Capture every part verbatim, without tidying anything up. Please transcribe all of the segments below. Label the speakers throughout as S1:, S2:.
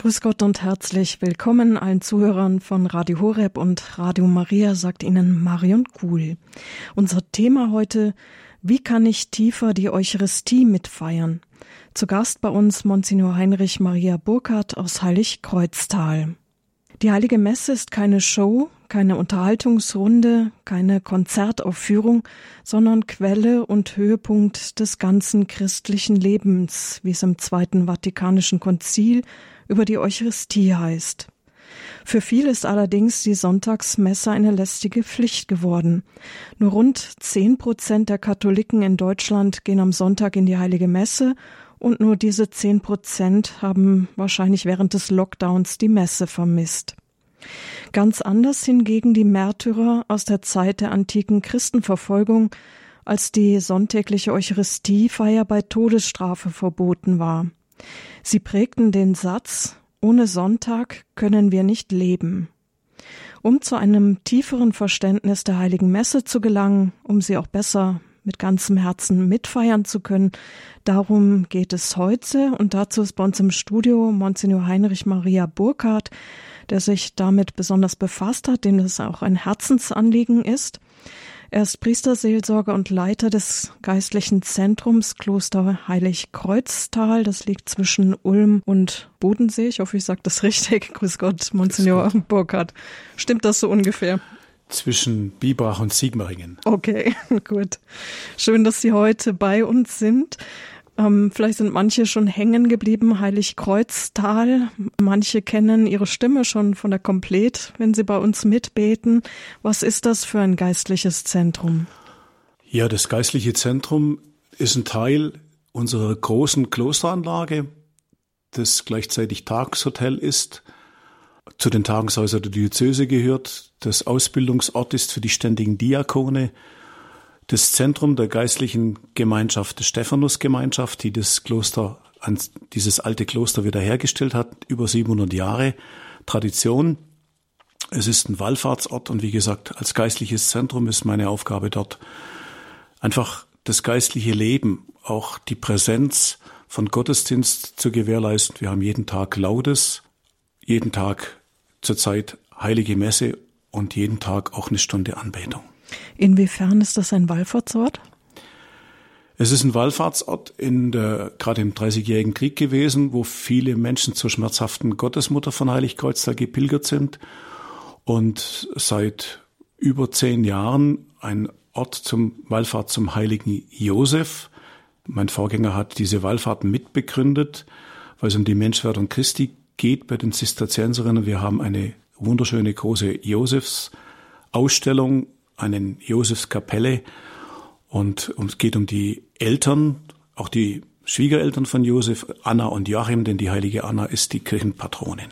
S1: Grüß Gott und herzlich willkommen allen Zuhörern von Radio Horeb und Radio Maria, sagt Ihnen Marion Kuhl. Unser Thema heute: Wie kann ich tiefer die Eucharistie mitfeiern? Zu Gast bei uns Monsignor Heinrich Maria Burkhardt aus Heiligkreuztal. Die Heilige Messe ist keine Show, keine Unterhaltungsrunde, keine Konzertaufführung, sondern Quelle und Höhepunkt des ganzen christlichen Lebens, wie es im Zweiten Vatikanischen Konzil über die Eucharistie heißt. Für viele ist allerdings die Sonntagsmesse eine lästige Pflicht geworden. Nur rund zehn Prozent der Katholiken in Deutschland gehen am Sonntag in die Heilige Messe und nur diese zehn Prozent haben wahrscheinlich während des Lockdowns die Messe vermisst. Ganz anders hingegen die Märtyrer aus der Zeit der antiken Christenverfolgung, als die sonntägliche Eucharistiefeier bei Todesstrafe verboten war. Sie prägten den Satz: Ohne Sonntag können wir nicht leben. Um zu einem tieferen Verständnis der Heiligen Messe zu gelangen, um sie auch besser mit ganzem Herzen mitfeiern zu können, darum geht es heute, und dazu ist bei uns im Studio Monsignor Heinrich Maria Burkhardt, der sich damit besonders befasst hat, dem das auch ein Herzensanliegen ist. Er ist Priesterseelsorger und Leiter des geistlichen Zentrums Kloster Heiligkreuztal. Das liegt zwischen Ulm und Bodensee. Ich hoffe, ich sage das richtig. Grüß Gott, Monsignor Grüß Gott. Burkhardt. Stimmt das so ungefähr?
S2: Zwischen Biberach und Sigmaringen.
S1: Okay, gut. Schön, dass Sie heute bei uns sind. Ähm, vielleicht sind manche schon hängen geblieben, Heiligkreuztal. Manche kennen Ihre Stimme schon von der Komplett, wenn Sie bei uns mitbeten. Was ist das für ein geistliches Zentrum?
S2: Ja, das geistliche Zentrum ist ein Teil unserer großen Klosteranlage, das gleichzeitig Tageshotel ist, zu den Tageshäusern der Diözese gehört, das Ausbildungsort ist für die ständigen Diakone, das Zentrum der geistlichen Gemeinschaft, der Stephanus-Gemeinschaft, die das Kloster, dieses alte Kloster wiederhergestellt hat, über siebenhundert Jahre Tradition. Es ist ein Wallfahrtsort und wie gesagt, als geistliches Zentrum ist meine Aufgabe dort einfach das geistliche Leben, auch die Präsenz von Gottesdienst zu gewährleisten. Wir haben jeden Tag Laudes, jeden Tag zurzeit Heilige Messe und jeden Tag auch eine Stunde Anbetung.
S1: Inwiefern ist das ein Wallfahrtsort?
S2: Es ist ein Wallfahrtsort in der, gerade im Dreißigjährigen Krieg gewesen, wo viele Menschen zur schmerzhaften Gottesmutter von Heiligkreuztal gepilgert sind und seit über zehn Jahren ein Ort zum Wallfahrt zum heiligen Josef. Mein Vorgänger hat diese Wallfahrt mitbegründet, weil es um die Menschwerdung Christi geht bei den Zisterzienserinnen. Wir haben eine wunderschöne große Josefsausstellung, eine Josefskapelle, und es geht um die Eltern, auch die Schwiegereltern von Josef, Anna und Joachim, denn die heilige Anna ist die Kirchenpatronin.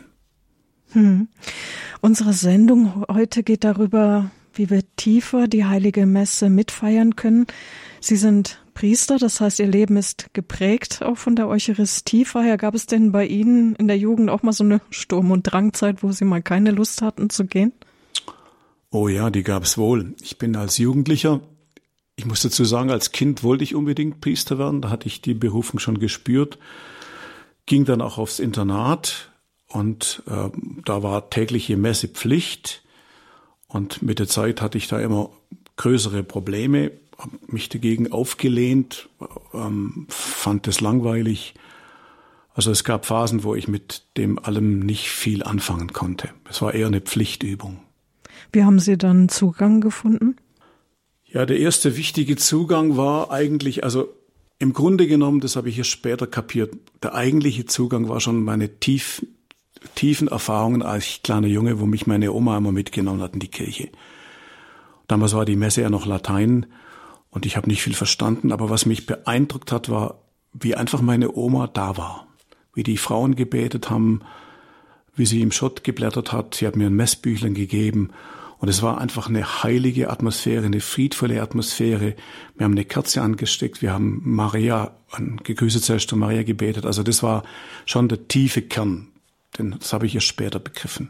S1: Hm. Unsere Sendung heute geht darüber, wie wir tiefer die Heilige Messe mitfeiern können. Sie sind Priester, das heißt, Ihr Leben ist geprägt auch von der Eucharistiefeier. Gab es denn bei Ihnen in der Jugend auch mal so eine Sturm- und Drangzeit, wo Sie mal keine Lust hatten zu gehen?
S2: Oh ja, die gab es wohl. Ich bin als Jugendlicher, ich muss dazu sagen, als Kind wollte ich unbedingt Priester werden. Da hatte ich die Berufung schon gespürt. Ging dann auch aufs Internat und äh, da war tägliche Messe Pflicht. Und mit der Zeit hatte ich da immer größere Probleme, habe mich dagegen aufgelehnt, ähm, fand es langweilig. Also es gab Phasen, wo ich mit dem allem nicht viel anfangen konnte. Es war eher eine Pflichtübung.
S1: Wie haben Sie dann Zugang gefunden?
S2: Ja, der erste wichtige Zugang war eigentlich, also im Grunde genommen, das habe ich erst später kapiert, der eigentliche Zugang war schon meine tief, tiefen Erfahrungen als kleiner Junge, wo mich meine Oma immer mitgenommen hat in die Kirche. Damals war die Messe ja noch Latein und ich habe nicht viel verstanden, aber was mich beeindruckt hat, war, wie einfach meine Oma da war, wie die Frauen gebetet haben, wie sie im Schott geblättert hat. Sie hat mir ein Messbüchlein gegeben. Und es war einfach eine heilige Atmosphäre, eine friedvolle Atmosphäre. Wir haben eine Kerze angesteckt, wir haben Maria, an gegrüßet seist du Maria gebetet. Also das war schon der tiefe Kern, denn das habe ich erst später begriffen.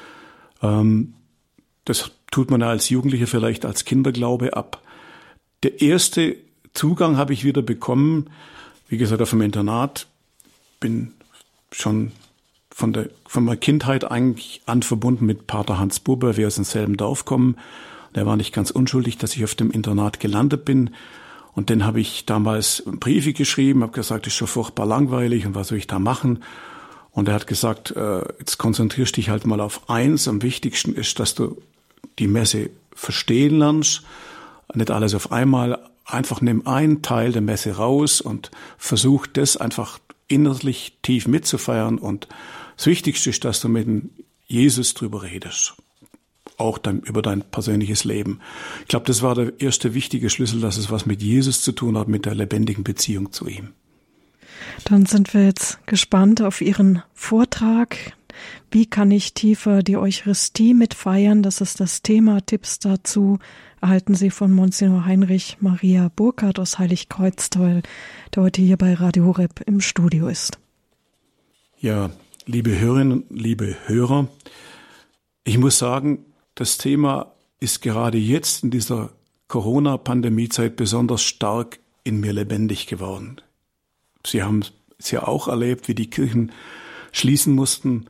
S2: Ähm, das tut man als Jugendlicher vielleicht als Kinderglaube ab. Der erste Zugang habe ich wieder bekommen, wie gesagt, auf dem Internat. Bin schon von der, von meiner Kindheit eigentlich an verbunden mit Pater Hans Buber, wir aus demselben Dorf kommen. Der war nicht ganz unschuldig, dass ich auf dem Internat gelandet bin. Und dann habe ich damals Briefe geschrieben, habe gesagt, das ist schon furchtbar langweilig und was soll ich da machen? Und er hat gesagt, äh, jetzt konzentrierst dich halt mal auf eins. Am wichtigsten ist, dass du die Messe verstehen lernst. Nicht alles auf einmal. Einfach nimm einen Teil der Messe raus und versuch das einfach innerlich tief mitzufeiern. Und das Wichtigste ist, dass du mit Jesus drüber redest. Auch dein, über dein persönliches Leben. Ich glaube, das war der erste wichtige Schlüssel, dass es was mit Jesus zu tun hat, mit der lebendigen Beziehung zu ihm.
S1: Dann sind wir jetzt gespannt auf Ihren Vortrag. Wie kann ich tiefer die Eucharistie mitfeiern? Das ist das Thema. Tipps dazu erhalten Sie von Monsignor Heinrich Maria Burkhardt aus Heiligkreuztal, der heute hier bei Radio Horeb im Studio ist.
S2: Ja, liebe Hörerinnen, liebe Hörer, ich muss sagen, das Thema ist gerade jetzt in dieser Corona-Pandemie-Zeit besonders stark in mir lebendig geworden. Sie haben es ja auch erlebt, wie die Kirchen schließen mussten,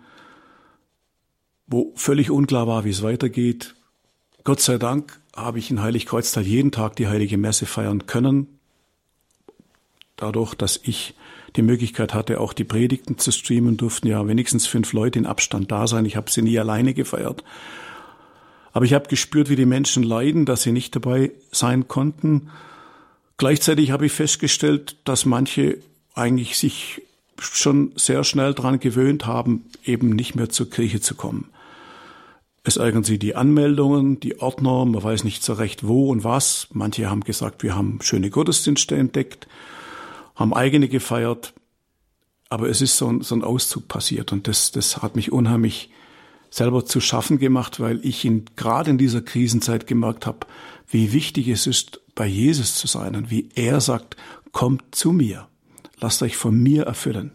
S2: wo völlig unklar war, wie es weitergeht. Gott sei Dank habe ich in Heiligkreuztal jeden Tag die Heilige Messe feiern können. Dadurch, dass ich die Möglichkeit hatte, auch die Predigten zu streamen, durften ja wenigstens fünf Leute in Abstand da sein. Ich habe sie nie alleine gefeiert. Aber ich habe gespürt, wie die Menschen leiden, dass sie nicht dabei sein konnten. Gleichzeitig habe ich festgestellt, dass manche eigentlich sich schon sehr schnell daran gewöhnt haben, eben nicht mehr zur Kirche zu kommen. Es ärgern sie die Anmeldungen, die Ordner, man weiß nicht so recht wo und was. Manche haben gesagt, wir haben schöne Gottesdienste entdeckt, haben eigene gefeiert, aber es ist so ein, so ein Auszug passiert und das, das hat mich unheimlich selber zu schaffen gemacht, weil ich in, gerade in dieser Krisenzeit gemerkt habe, wie wichtig es ist, bei Jesus zu sein und wie er sagt, kommt zu mir, lasst euch von mir erfüllen.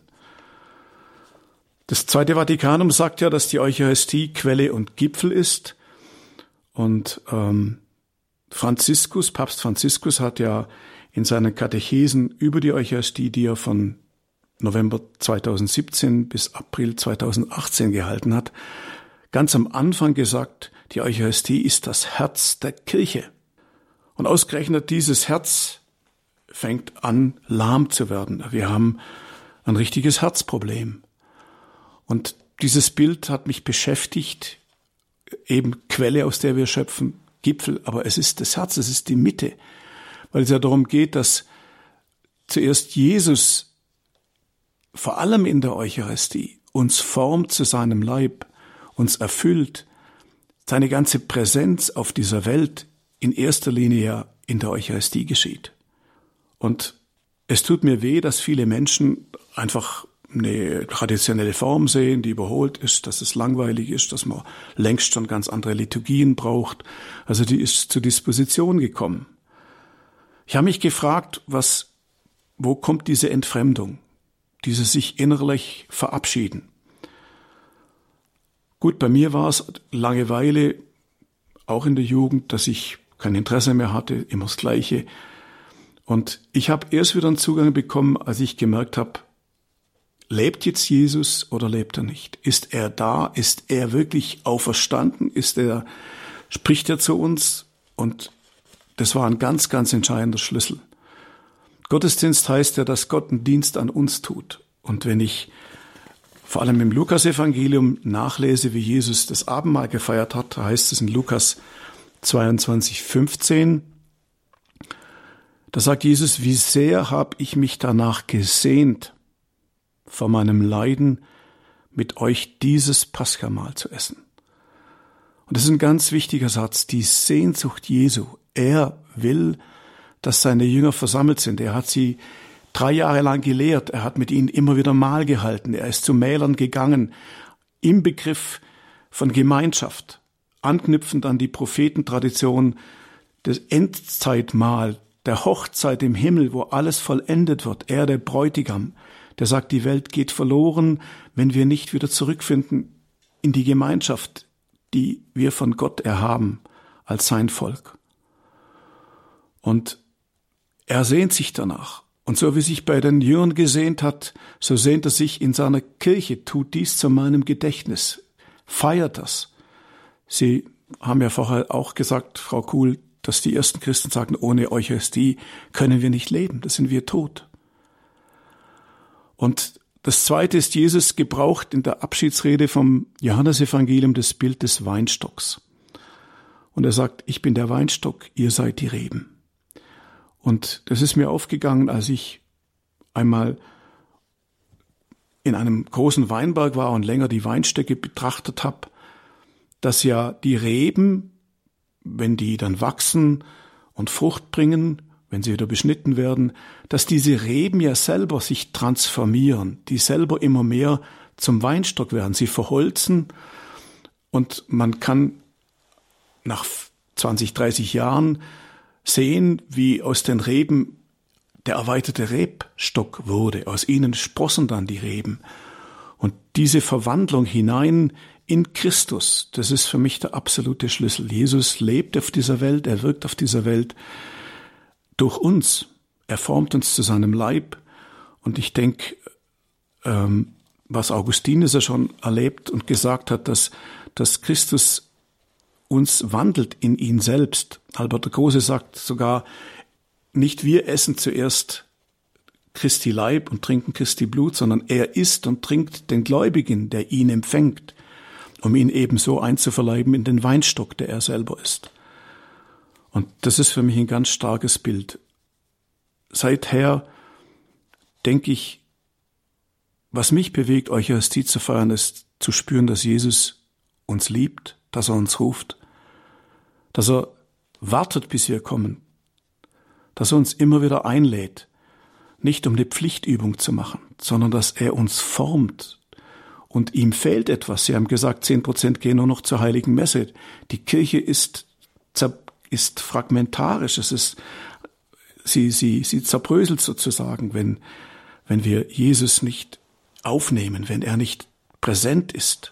S2: Das Zweite Vatikanum sagt ja, dass die Eucharistie Quelle und Gipfel ist. Und ähm, Franziskus, Papst Franziskus hat ja in seinen Katechesen über die Eucharistie, die er von November zweitausendsiebzehn bis April zweitausendachtzehn gehalten hat, ganz am Anfang gesagt, die Eucharistie ist das Herz der Kirche. Und ausgerechnet dieses Herz fängt an, lahm zu werden. Wir haben ein richtiges Herzproblem. Und dieses Bild hat mich beschäftigt, eben Quelle, aus der wir schöpfen, Gipfel, aber es ist das Herz, es ist die Mitte, weil es ja darum geht, dass zuerst Jesus, vor allem in der Eucharistie, uns formt zu seinem Leib, uns erfüllt, seine ganze Präsenz auf dieser Welt in erster Linie ja in der Eucharistie geschieht. Und es tut mir weh, dass viele Menschen einfach eine traditionelle Form sehen, die überholt ist, dass es langweilig ist, dass man längst schon ganz andere Liturgien braucht. Also die ist zur Disposition gekommen. Ich habe mich gefragt, was, wo kommt diese Entfremdung, dieses sich innerlich verabschieden? Gut, bei mir war es Langeweile, auch in der Jugend, dass ich kein Interesse mehr hatte, immer das Gleiche. Und ich habe erst wieder einen Zugang bekommen, als ich gemerkt habe, lebt jetzt Jesus oder lebt er nicht? Ist er da? Ist er wirklich auferstanden? Ist er, spricht er zu uns? Und das war ein ganz, ganz entscheidender Schlüssel. Gottesdienst heißt ja, dass Gott einen Dienst an uns tut. Und wenn ich vor allem im Lukas-Evangelium nachlese, wie Jesus das Abendmahl gefeiert hat, da heißt es in Lukas zweiundzwanzig, fünfzehn, da sagt Jesus, wie sehr habe ich mich danach gesehnt, vor meinem Leiden mit euch dieses Paschamahl zu essen. Und das ist ein ganz wichtiger Satz, die Sehnsucht Jesu. Er will, dass seine Jünger versammelt sind. Er hat sie drei Jahre lang gelehrt. Er hat mit ihnen immer wieder Mahl gehalten. Er ist zu Mählern gegangen, im Begriff von Gemeinschaft, anknüpfend an die Prophetentradition des Endzeitmahl, der Hochzeit im Himmel, wo alles vollendet wird. Er, der Bräutigam, der sagt, die Welt geht verloren, wenn wir nicht wieder zurückfinden in die Gemeinschaft, die wir von Gott erhaben als sein Volk. Und er sehnt sich danach. Und so wie sich bei den Jüngern gesehnt hat, so sehnt er sich in seiner Kirche. Tut dies zu meinem Gedächtnis. Feiert das. Sie haben ja vorher auch gesagt, Frau Kuhl, dass die ersten Christen sagten, ohne Eucharistie können wir nicht leben, da sind wir tot. Und das Zweite ist, Jesus gebraucht in der Abschiedsrede vom Johannesevangelium das Bild des Weinstocks. Und er sagt, ich bin der Weinstock, ihr seid die Reben. Und das ist mir aufgegangen, als ich einmal in einem großen Weinberg war und länger die Weinstöcke betrachtet habe, dass ja die Reben, wenn die dann wachsen und Frucht bringen, wenn sie wieder beschnitten werden, dass diese Reben ja selber sich transformieren, die selber immer mehr zum Weinstock werden. Sie verholzen und man kann nach zwanzig, dreißig Jahren sehen, wie aus den Reben der erweiterte Rebstock wurde. Aus ihnen sprossen dann die Reben. Und diese Verwandlung hinein in Christus, das ist für mich der absolute Schlüssel. Jesus lebt auf dieser Welt, er wirkt auf dieser Welt durch uns. Er formt uns zu seinem Leib. Und ich denke, ähm, was Augustinus ja schon erlebt und gesagt hat, dass, dass Christus uns wandelt in ihn selbst. Albert der Große sagt sogar, nicht wir essen zuerst Christi Leib und trinken Christi Blut, sondern er isst und trinkt den Gläubigen, der ihn empfängt, um ihn ebenso einzuverleiben in den Weinstock, der er selber ist. Und das ist für mich ein ganz starkes Bild. Seither denke ich, was mich bewegt, Eucharistie zu feiern, ist zu spüren, dass Jesus uns liebt, dass er uns ruft, dass er wartet, bis wir kommen, dass er uns immer wieder einlädt, nicht um eine Pflichtübung zu machen, sondern dass er uns formt. Und ihm fehlt etwas. Sie haben gesagt, zehn Prozent gehen nur noch zur Heiligen Messe. Die Kirche ist, ist fragmentarisch. Es ist, sie, sie, sie zerbröselt sozusagen, wenn, wenn wir Jesus nicht aufnehmen, wenn er nicht präsent ist.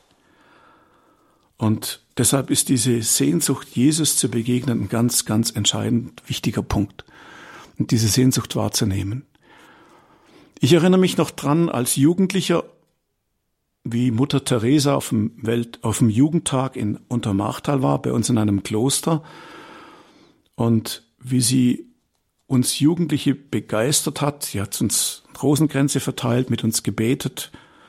S2: Und deshalb ist diese Sehnsucht, Jesus zu begegnen, ein ganz, ganz entscheidend wichtiger Punkt. Und diese Sehnsucht wahrzunehmen. Ich erinnere mich noch dran, als Jugendlicher, wie Mutter Teresa auf dem Welt, auf dem Jugendtag in Untermachtal war, bei uns in einem Kloster, und wie sie uns Jugendliche begeistert hat. Sie hat uns Rosenkränze verteilt, mit uns gebetet,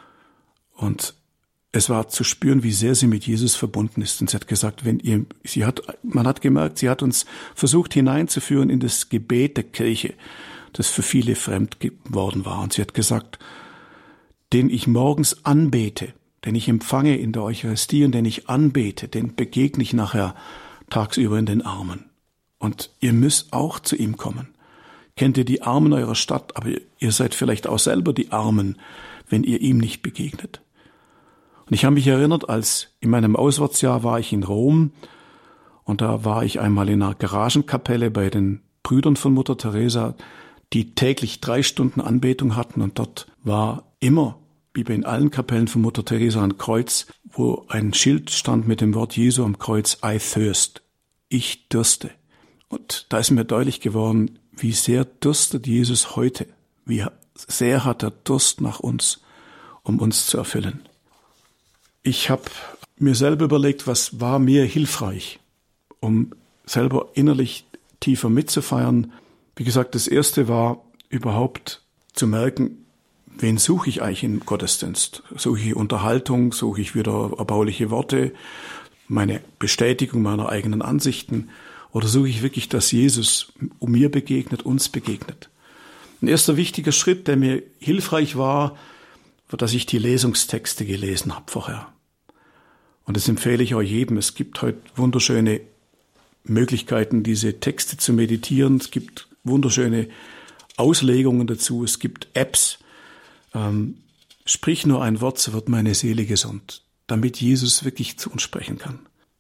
S2: und es war zu spüren, wie sehr sie mit Jesus verbunden ist. Und sie hat gesagt, wenn ihr, sie hat, man hat gemerkt, sie hat uns versucht hineinzuführen in das Gebet der Kirche, das für viele fremd geworden war. Und sie hat gesagt, den ich morgens anbete, den ich empfange in der Eucharistie und den ich anbete, den begegne ich nachher tagsüber in den Armen. Und ihr müsst auch zu ihm kommen. Kennt ihr die Armen eurer Stadt, aber ihr seid vielleicht auch selber die Armen, wenn ihr ihm nicht begegnet. Und ich habe mich erinnert, als in meinem Auswärtsjahr war ich in Rom, und da war ich einmal in einer Garagenkapelle bei den Brüdern von Mutter Teresa, die täglich drei Stunden Anbetung hatten, und dort war immer, wie bei in allen Kapellen von Mutter Teresa, ein Kreuz, wo ein Schild stand mit dem Wort Jesu am Kreuz, I thirst, ich dürste. Und da ist mir deutlich geworden, wie sehr dürstet Jesus heute, wie sehr hat er Durst nach uns, um uns zu erfüllen. Ich habe mir selber überlegt, was war mir hilfreich, um selber innerlich tiefer mitzufeiern. Wie gesagt, das Erste war überhaupt zu merken, wen suche ich eigentlich im Gottesdienst? Suche ich Unterhaltung, suche ich wieder erbauliche Worte, meine Bestätigung meiner eigenen Ansichten, oder suche ich wirklich, dass Jesus mir begegnet, uns begegnet? Ein erster wichtiger Schritt, der mir hilfreich war, dass ich die Lesungstexte gelesen habe vorher. Und das empfehle ich auch jedem. Es gibt heute wunderschöne Möglichkeiten, diese Texte zu meditieren. Es gibt wunderschöne Auslegungen dazu. Es gibt Apps. Ähm, sprich nur ein Wort, so wird meine Seele gesund, damit Jesus wirklich zu uns sprechen kann.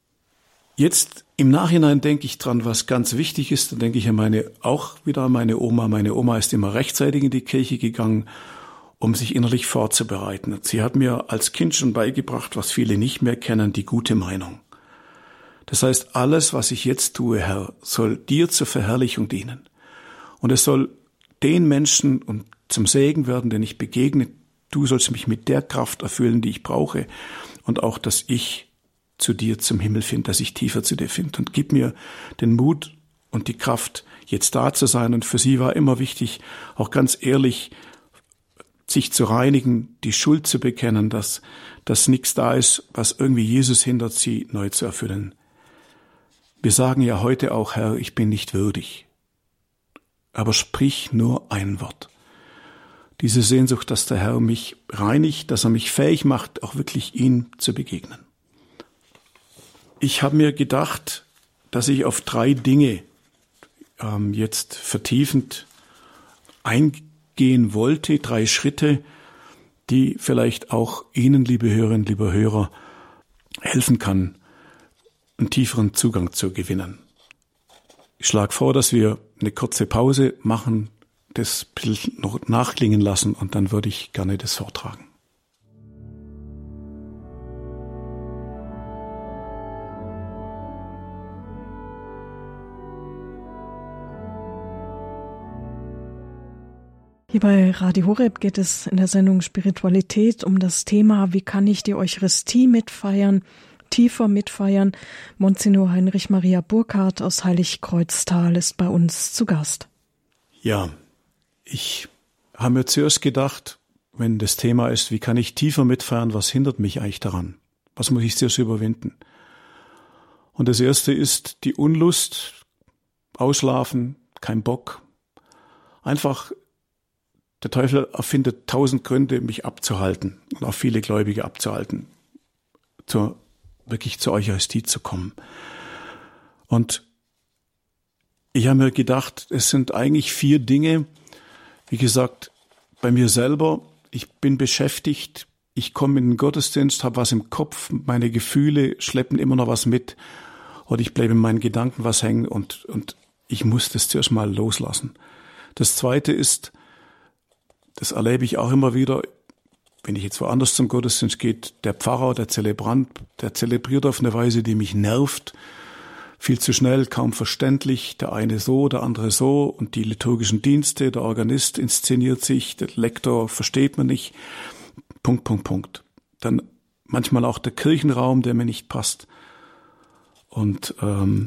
S2: Jetzt im Nachhinein denke ich dran, was ganz wichtig ist. Dann denke ich an meine, auch wieder an meine Oma. Meine Oma ist immer rechtzeitig in die Kirche gegangen, um sich innerlich vorzubereiten. Sie hat mir als Kind schon beigebracht, was viele nicht mehr kennen, die gute Meinung. Das heißt, alles, was ich jetzt tue, Herr, soll dir zur Verherrlichung dienen. Und es soll den Menschen und zum Segen werden, den ich begegne. Du sollst mich mit der Kraft erfüllen, die ich brauche. Und auch, dass ich zu dir zum Himmel finde, dass ich tiefer zu dir finde. Und gib mir den Mut und die Kraft, jetzt da zu sein. Und für sie war immer wichtig, auch ganz ehrlich, sich zu reinigen, die Schuld zu bekennen, dass, dass nichts da ist, was irgendwie Jesus hindert, sie neu zu erfüllen. Wir sagen ja heute auch, Herr, ich bin nicht würdig. Aber sprich nur ein Wort. Diese Sehnsucht, dass der Herr mich reinigt, dass er mich fähig macht, auch wirklich ihm zu begegnen. Ich habe mir gedacht, dass ich auf drei Dinge ähm, jetzt vertiefend eingehen wollte, drei Schritte, die vielleicht auch Ihnen, liebe Hörerinnen, liebe Hörer, helfen kann, einen tieferen Zugang zu gewinnen. Ich schlage vor, dass wir eine kurze Pause machen, das Bild noch nachklingen lassen und dann würde ich gerne das vortragen.
S1: Hier bei Radio Horeb geht es in der Sendung Spiritualität um das Thema, wie kann ich die Eucharistie mitfeiern, tiefer mitfeiern. Monsignor Heinrich Maria Burkhardt aus Heiligkreuztal ist bei uns zu Gast.
S2: Ja, ich habe mir zuerst gedacht, wenn das Thema ist, wie kann ich tiefer mitfeiern, was hindert mich eigentlich daran? Was muss ich zuerst überwinden? Und das erste ist die Unlust, Ausschlafen, kein Bock. Einfach, der Teufel erfindet tausend Gründe, mich abzuhalten und auch viele Gläubige abzuhalten, zur, wirklich zur Eucharistie zu kommen. Und ich habe mir gedacht, es sind eigentlich vier Dinge. Wie gesagt, bei mir selber, ich bin beschäftigt, ich komme in den Gottesdienst, habe was im Kopf, meine Gefühle schleppen immer noch was mit oder ich bleibe in meinen Gedanken was hängen und, und ich muss das zuerst mal loslassen. Das Zweite ist, das erlebe ich auch immer wieder, wenn ich jetzt woanders zum Gottesdienst gehe, der Pfarrer, der Zelebrant, der zelebriert auf eine Weise, die mich nervt, viel zu schnell, kaum verständlich, der eine so, der andere so und die liturgischen Dienste, der Organist inszeniert sich, der Lektor versteht man nicht, Punkt, Punkt, Punkt. Dann manchmal auch der Kirchenraum, der mir nicht passt. Und ähm,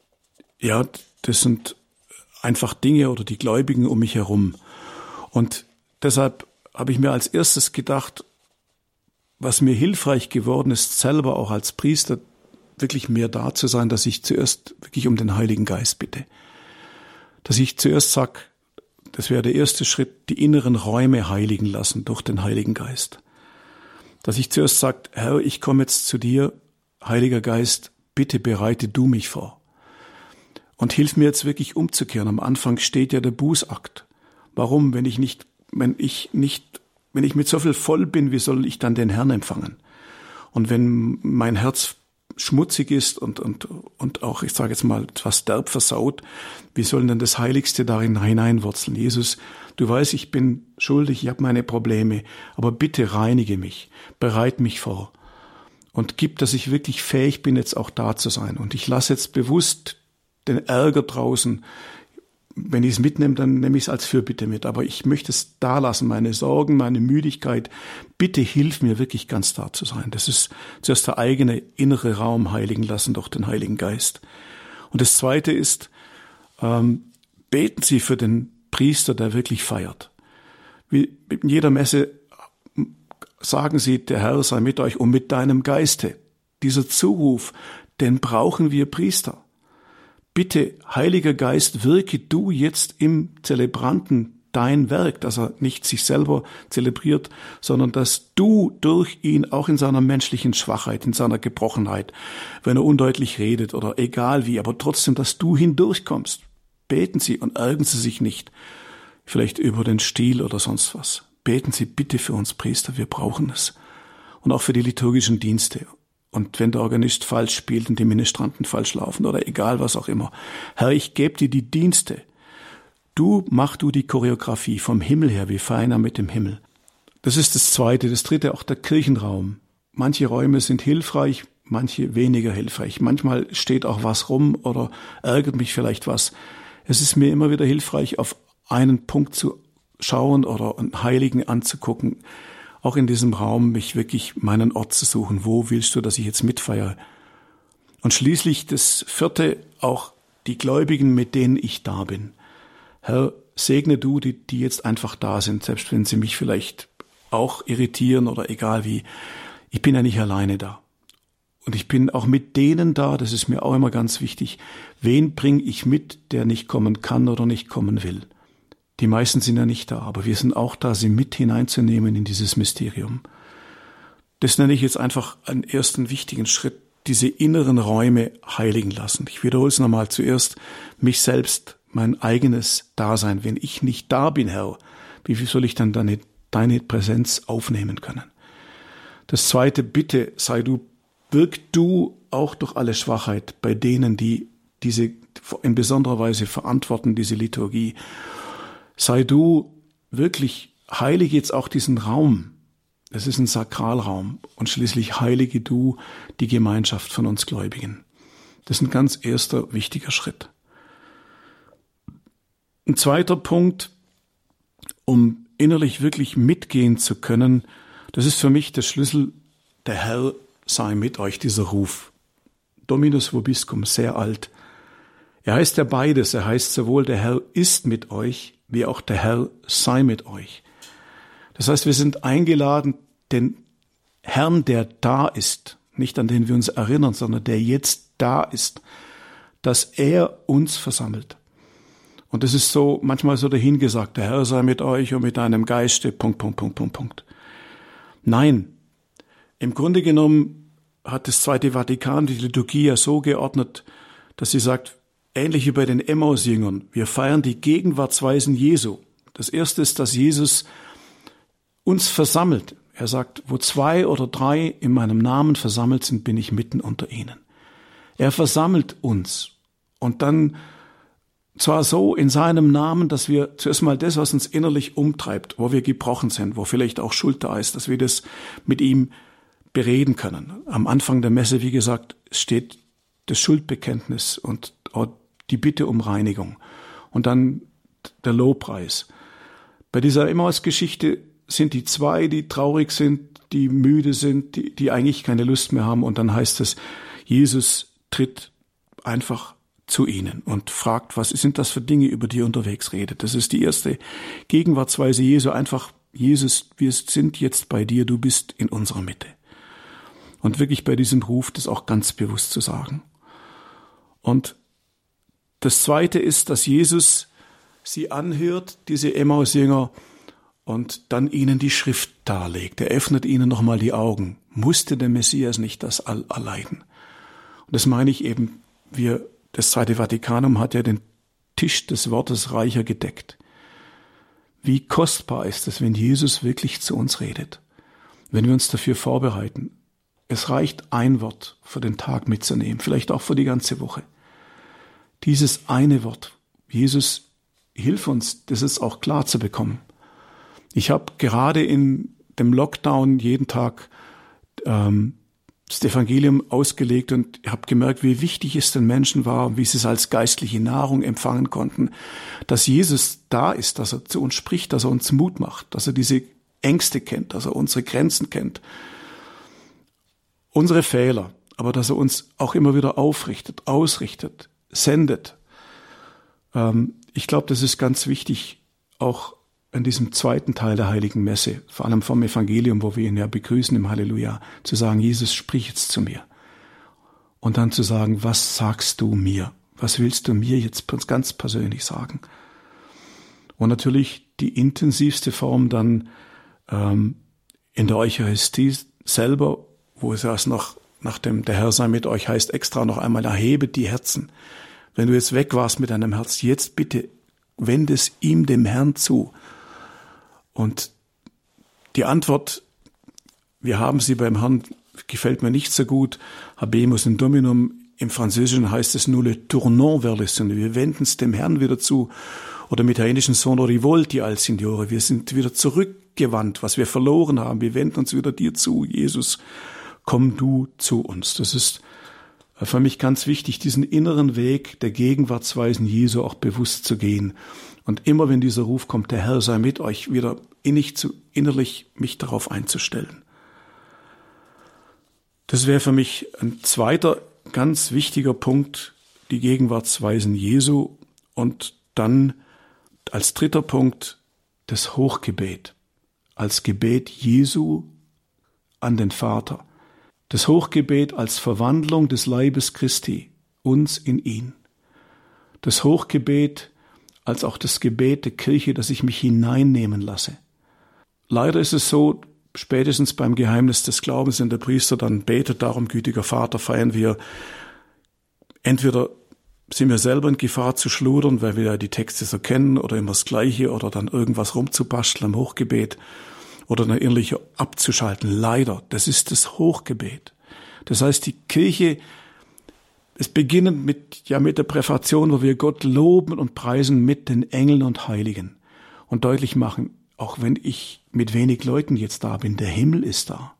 S2: ja, das sind einfach Dinge oder die Gläubigen um mich herum. Und deshalb habe ich mir als erstes gedacht, was mir hilfreich geworden ist, selber auch als Priester, wirklich mehr da zu sein, dass ich zuerst wirklich um den Heiligen Geist bitte. Dass ich zuerst sage, das wäre der erste Schritt, die inneren Räume heiligen lassen durch den Heiligen Geist. Dass ich zuerst sage, Herr, ich komme jetzt zu dir, Heiliger Geist, bitte bereite du mich vor. Und hilf mir jetzt wirklich umzukehren. Am Anfang steht ja der Bußakt. Warum, wenn ich nicht, wenn ich nicht, wenn ich mit so viel voll bin, wie soll ich dann den Herrn empfangen? Und wenn mein Herz schmutzig ist und, und, und auch, ich sage jetzt mal, etwas derb versaut, wie soll denn das Heiligste darin hineinwurzeln? Jesus, du weißt, ich bin schuldig, ich habe meine Probleme, aber bitte reinige mich, bereite mich vor und gib, dass ich wirklich fähig bin, jetzt auch da zu sein. Und ich lasse jetzt bewusst den Ärger draußen. Wenn ich es mitnehme, dann nehme ich es als Fürbitte mit. Aber ich möchte es da lassen, meine Sorgen, meine Müdigkeit. Bitte hilf mir wirklich ganz da zu sein. Das ist zuerst der eigene innere Raum heiligen lassen durch den Heiligen Geist. Und das Zweite ist, ähm, beten Sie für den Priester, der wirklich feiert. Wie in jeder Messe sagen Sie, der Herr sei mit euch und mit deinem Geiste. Dieser Zuruf, den brauchen wir Priester. Bitte, Heiliger Geist, wirke du jetzt im Zelebranten dein Werk, dass er nicht sich selber zelebriert, sondern dass du durch ihn auch in seiner menschlichen Schwachheit, in seiner Gebrochenheit, wenn er undeutlich redet oder egal wie, aber trotzdem, dass du hindurchkommst. Beten Sie und ärgern Sie sich nicht, vielleicht über den Stil oder sonst was. Beten Sie bitte für uns Priester, wir brauchen es. Und auch für die liturgischen Dienste. Und wenn der Organist falsch spielt und die Ministranten falsch laufen oder egal was auch immer. Herr, ich gebe dir die Dienste. Du, mach du die Choreografie vom Himmel her, wie feiner mit dem Himmel. Das ist das Zweite. Das Dritte, auch der Kirchenraum. Manche Räume sind hilfreich, manche weniger hilfreich. Manchmal steht auch was rum oder ärgert mich vielleicht was. Es ist mir immer wieder hilfreich, auf einen Punkt zu schauen oder einen Heiligen anzugucken, auch in diesem Raum mich wirklich meinen Ort zu suchen. Wo willst du, dass ich jetzt mitfeiere? Und schließlich das vierte, auch die Gläubigen, mit denen ich da bin. Herr, segne du die, die jetzt einfach da sind, selbst wenn sie mich vielleicht auch irritieren oder egal wie. Ich bin ja nicht alleine da. Und ich bin auch mit denen da, das ist mir auch immer ganz wichtig. Wen bringe ich mit, der nicht kommen kann oder nicht kommen will? Die meisten sind ja nicht da, aber wir sind auch da, sie mit hineinzunehmen in dieses Mysterium. Das nenne ich jetzt einfach einen ersten wichtigen Schritt, diese inneren Räume heiligen lassen. Ich wiederhole es nochmal zuerst, mich selbst, mein eigenes Dasein. Wenn ich nicht da bin, Herr, wie soll ich dann deine, deine Präsenz aufnehmen können? Das zweite, bitte sei du, wirk du auch durch alle Schwachheit bei denen, die diese in besonderer Weise verantworten, diese Liturgie. Sei du wirklich, heilige jetzt auch diesen Raum. Es ist ein Sakralraum und schließlich heilige du die Gemeinschaft von uns Gläubigen. Das ist ein ganz erster wichtiger Schritt. Ein zweiter Punkt, um innerlich wirklich mitgehen zu können, das ist für mich der Schlüssel, der Herr sei mit euch, dieser Ruf. Dominus vobiscum, sehr alt. Er heißt ja beides, er heißt sowohl der Herr ist mit euch, wie auch der Herr sei mit euch. Das heißt, wir sind eingeladen, den Herrn, der da ist, nicht an den wir uns erinnern, sondern der jetzt da ist, dass er uns versammelt. Und das ist so, manchmal so dahingesagt, der Herr sei mit euch und mit deinem Geiste, Punkt, Punkt, Punkt, Punkt, Punkt. Nein, im Grunde genommen hat das Zweite Vatikan die Liturgie ja so geordnet, dass sie sagt, ähnlich wie bei den Emmaus-Jüngern, wir feiern die Gegenwartsweisen Jesu. Das erste ist, dass Jesus uns versammelt. Er sagt, wo zwei oder drei in meinem Namen versammelt sind, bin ich mitten unter ihnen. Er versammelt uns. Und dann zwar so in seinem Namen, dass wir zuerst mal das, was uns innerlich umtreibt, wo wir gebrochen sind, wo vielleicht auch Schuld da ist, dass wir das mit ihm bereden können. Am Anfang der Messe, wie gesagt, steht das Schuldbekenntnis und die Bitte um Reinigung und dann der Lobpreis. Bei dieser Emmaus-Geschichte sind die zwei, die traurig sind, die müde sind, die, die eigentlich keine Lust mehr haben und dann heißt es, Jesus tritt einfach zu ihnen und fragt, was sind das für Dinge, über die er unterwegs redet. Das ist die erste Gegenwartsweise Jesu, einfach, Jesus, wir sind jetzt bei dir, du bist in unserer Mitte. Und wirklich bei diesem Ruf das auch ganz bewusst zu sagen. Und das Zweite ist, dass Jesus sie anhört, diese Emmaus-Jünger, und dann ihnen die Schrift darlegt. Er öffnet ihnen nochmal die Augen. Musste der Messias nicht das all erleiden? Und das meine ich eben, wir, das Zweite Vatikanum hat ja den Tisch des Wortes reicher gedeckt. Wie kostbar ist es, wenn Jesus wirklich zu uns redet, wenn wir uns dafür vorbereiten. Es reicht ein Wort für den Tag mitzunehmen, vielleicht auch für die ganze Woche. Dieses eine Wort, Jesus, hilf uns, das ist auch klar zu bekommen. Ich habe gerade in dem Lockdown jeden Tag ähm, das Evangelium ausgelegt und habe gemerkt, wie wichtig es den Menschen war und wie sie es als geistliche Nahrung empfangen konnten, dass Jesus da ist, dass er zu uns spricht, dass er uns Mut macht, dass er diese Ängste kennt, dass er unsere Grenzen kennt, unsere Fehler, aber dass er uns auch immer wieder aufrichtet, ausrichtet, sendet. Ähm, ich glaube, das ist ganz wichtig, auch in diesem zweiten Teil der Heiligen Messe, vor allem vom Evangelium, wo wir ihn ja begrüßen im Halleluja, zu sagen, Jesus, sprich jetzt zu mir. Und dann zu sagen, was sagst du mir? Was willst du mir jetzt ganz persönlich sagen? Und natürlich die intensivste Form dann ähm, in der Eucharistie selber, wo es erst noch nach dem der Herr sei mit euch heißt, extra noch einmal erhebet die Herzen. Wenn du jetzt weg warst mit deinem Herz, jetzt bitte wende es ihm, dem Herrn, zu. Und die Antwort, wir haben sie beim Herrn, gefällt mir nicht so gut, habemus in dominum, im Französischen heißt es nous le tournons vers le Seigneur, wir wenden es dem Herrn wieder zu. Oder im Italienischen sono rivolti al Signore, wir sind wieder zurückgewandt, was wir verloren haben, wir wenden uns wieder dir zu, Jesus, komm du zu uns. Das ist für mich ganz wichtig, diesen inneren Weg der Gegenwartsweisen Jesu auch bewusst zu gehen. Und immer wenn dieser Ruf kommt, der Herr sei mit euch, wieder innig zu, innerlich mich darauf einzustellen. Das wäre für mich ein zweiter ganz wichtiger Punkt, die Gegenwartsweisen Jesu. Und dann als dritter Punkt das Hochgebet, als Gebet Jesu an den Vater. Das Hochgebet als Verwandlung des Leibes Christi, uns in ihn. Das Hochgebet als auch das Gebet der Kirche, dass ich mich hineinnehmen lasse. Leider ist es so, spätestens beim Geheimnis des Glaubens, wenn der Priester dann betet, darum, gütiger Vater, feiern wir, entweder sind wir selber in Gefahr zu schludern, weil wir ja die Texte so kennen, oder immer das Gleiche, oder dann irgendwas rumzubasteln im Hochgebet, oder dann innerlich abzuschalten. Leider, das ist das Hochgebet. Das heißt, die Kirche, es beginnt mit, ja, mit der Präfation, wo wir Gott loben und preisen mit den Engeln und Heiligen und deutlich machen, auch wenn ich mit wenig Leuten jetzt da bin, der Himmel ist da.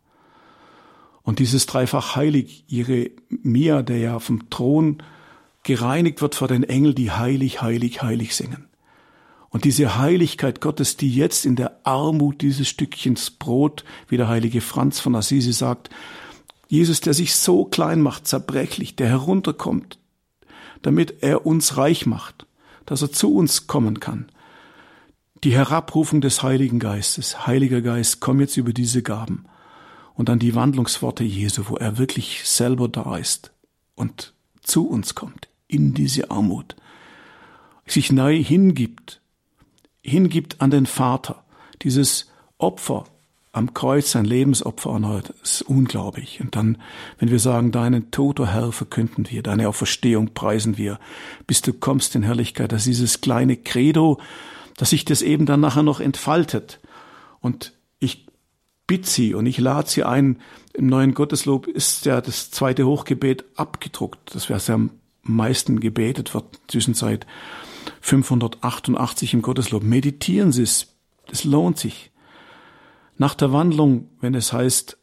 S2: Und dieses dreifach heilig, Jeremia, der ja vom Thron gereinigt wird vor den Engeln, die heilig, heilig, heilig singen. Und diese Heiligkeit Gottes, die jetzt in der Armut dieses Stückchens Brot, wie der heilige Franz von Assisi sagt, Jesus, der sich so klein macht, zerbrechlich, der herunterkommt, damit er uns reich macht, dass er zu uns kommen kann. Die Herabrufung des Heiligen Geistes, Heiliger Geist, komm jetzt über diese Gaben. Und dann die Wandlungsworte Jesu, wo er wirklich selber da ist und zu uns kommt, in diese Armut, sich neu hingibt, hingibt an den Vater, dieses Opfer am Kreuz, sein Lebensopfer erneuert, das ist unglaublich. Und dann, wenn wir sagen, deinen Tod, o Herr, verkünden wir, deine Auferstehung preisen wir, bis du kommst in Herrlichkeit, dass dieses kleine Credo, dass sich das eben dann nachher noch entfaltet. Und ich bitte Sie und ich lade Sie ein, im neuen Gotteslob ist ja das zweite Hochgebet abgedruckt, das was ja am meisten gebetet wird, Zwischenzeit fünfhundertachtundachtzig im Gotteslob. Meditieren Sie es, es lohnt sich. Nach der Wandlung, wenn es heißt,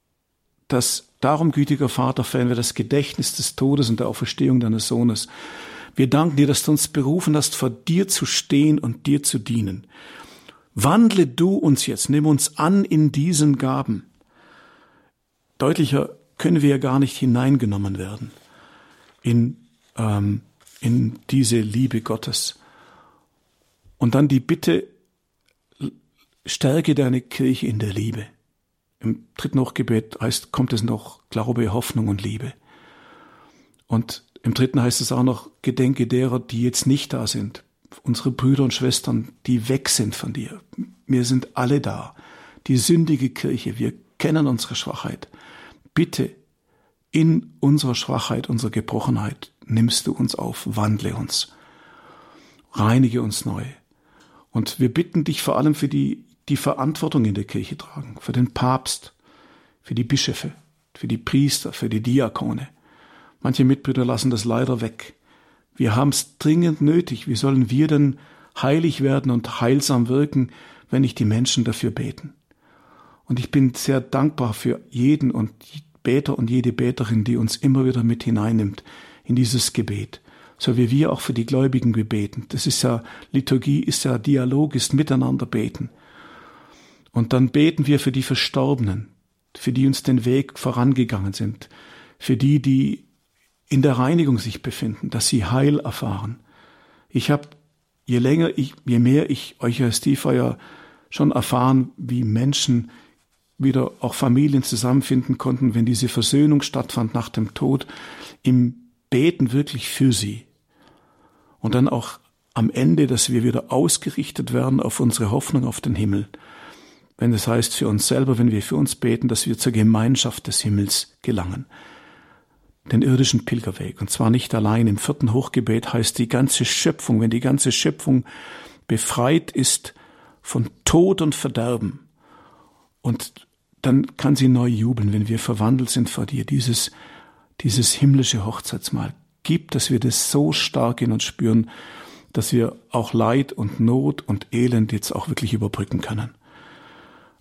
S2: dass darum, gütiger Vater, feiern wir das Gedächtnis des Todes und der Auferstehung deines Sohnes. Wir danken dir, dass du uns berufen hast, vor dir zu stehen und dir zu dienen. Wandle du uns jetzt, nimm uns an in diesen Gaben. Deutlicher können wir ja gar nicht hineingenommen werden in, ähm, in diese Liebe Gottes. Und dann die Bitte, stärke deine Kirche in der Liebe. Im dritten Hochgebet heißt, kommt es noch Glaube, Hoffnung und Liebe. Und im dritten heißt es auch noch, gedenke derer, die jetzt nicht da sind. Unsere Brüder und Schwestern, die weg sind von dir. Wir sind alle da. Die sündige Kirche, wir kennen unsere Schwachheit. Bitte, in unserer Schwachheit, unserer Gebrochenheit, nimmst du uns auf, wandle uns. Reinige uns neu. Und wir bitten dich vor allem für die, die Verantwortung in der Kirche tragen, für den Papst, für die Bischöfe, für die Priester, für die Diakone. Manche Mitbrüder lassen das leider weg. Wir haben es dringend nötig. Wie sollen wir denn heilig werden und heilsam wirken, wenn nicht die Menschen dafür beten? Und ich bin sehr dankbar für jeden und Beter und jede Beterin, die uns immer wieder mit hineinnimmt in dieses Gebet. So wie wir auch für die Gläubigen beten. Das ist ja, Liturgie ist ja Dialog, ist miteinander beten. Und dann beten wir für die Verstorbenen, für die uns den Weg vorangegangen sind, für die, die in der Reinigung sich befinden, dass sie Heil erfahren. Ich habe, je länger ich, je mehr ich Eucharistiefeier schon erfahren, wie Menschen wieder auch Familien zusammenfinden konnten, wenn diese Versöhnung stattfand nach dem Tod, im Beten wirklich für sie. Und dann auch am Ende, dass wir wieder ausgerichtet werden auf unsere Hoffnung auf den Himmel. Wenn das heißt für uns selber, wenn wir für uns beten, dass wir zur Gemeinschaft des Himmels gelangen. Den irdischen Pilgerweg. Und zwar nicht allein. Im vierten Hochgebet heißt die ganze Schöpfung, wenn die ganze Schöpfung befreit ist von Tod und Verderben. Und dann kann sie neu jubeln, wenn wir verwandelt sind vor dir. Dieses, dieses himmlische Hochzeitsmahl. Gib, dass wir das so stark in uns spüren, dass wir auch Leid und Not und Elend jetzt auch wirklich überbrücken können.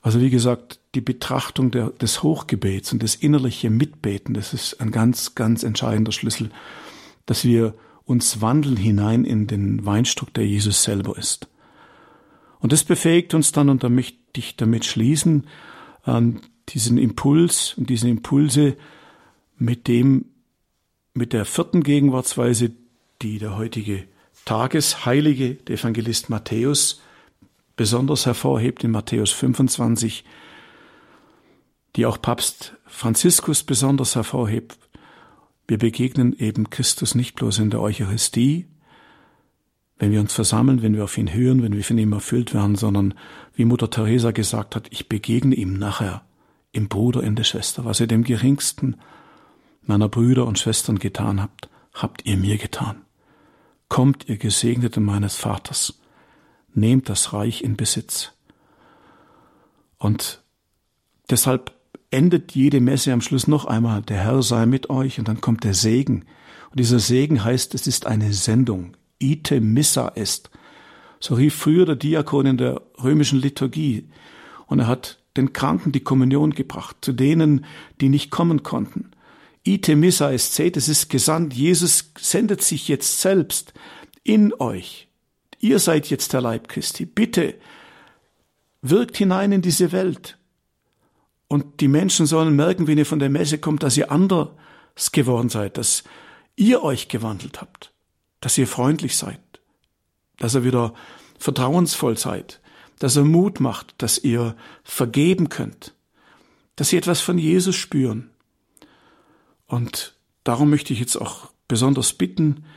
S2: Also wie gesagt, die Betrachtung der, des Hochgebets und das innerliche Mitbeten, das ist ein ganz, ganz entscheidender Schlüssel, dass wir uns wandeln hinein in den Weinstock, der Jesus selber ist. Und das befähigt uns dann, und da möchte ich damit schließen, ähm, diesen Impuls und diesen Impulse mit dem, mit der vierten Gegenwartsweise, die der heutige Tagesheilige, der Evangelist Matthäus, besonders hervorhebt in Matthäus fünfundzwanzig, die auch Papst Franziskus besonders hervorhebt. Wir begegnen eben Christus nicht bloß in der Eucharistie, wenn wir uns versammeln, wenn wir auf ihn hören, wenn wir von ihm erfüllt werden, sondern wie Mutter Teresa gesagt hat, ich begegne ihm nachher, im Bruder, in der Schwester. Was ihr dem geringsten meiner Brüder und Schwestern getan habt, habt ihr mir getan. Kommt, ihr Gesegneten meines Vaters, nehmt das Reich in Besitz. Und deshalb endet jede Messe am Schluss noch einmal, der Herr sei mit euch, und dann kommt der Segen. Und dieser Segen heißt, es ist eine Sendung. Ite missa est. So rief früher der Diakon in der römischen Liturgie. Und er hat den Kranken die Kommunion gebracht, zu denen, die nicht kommen konnten. Ite missa est, seht, es ist gesandt. Jesus sendet sich jetzt selbst in euch. Ihr seid jetzt der Leib Christi. Bitte wirkt hinein in diese Welt. Und die Menschen sollen merken, wenn ihr von der Messe kommt, dass ihr anders geworden seid, dass ihr euch gewandelt habt, dass ihr freundlich seid, dass ihr wieder vertrauensvoll seid, dass ihr Mut macht, dass ihr vergeben könnt, dass sie etwas von Jesus spüren. Und darum möchte ich jetzt auch besonders bitten,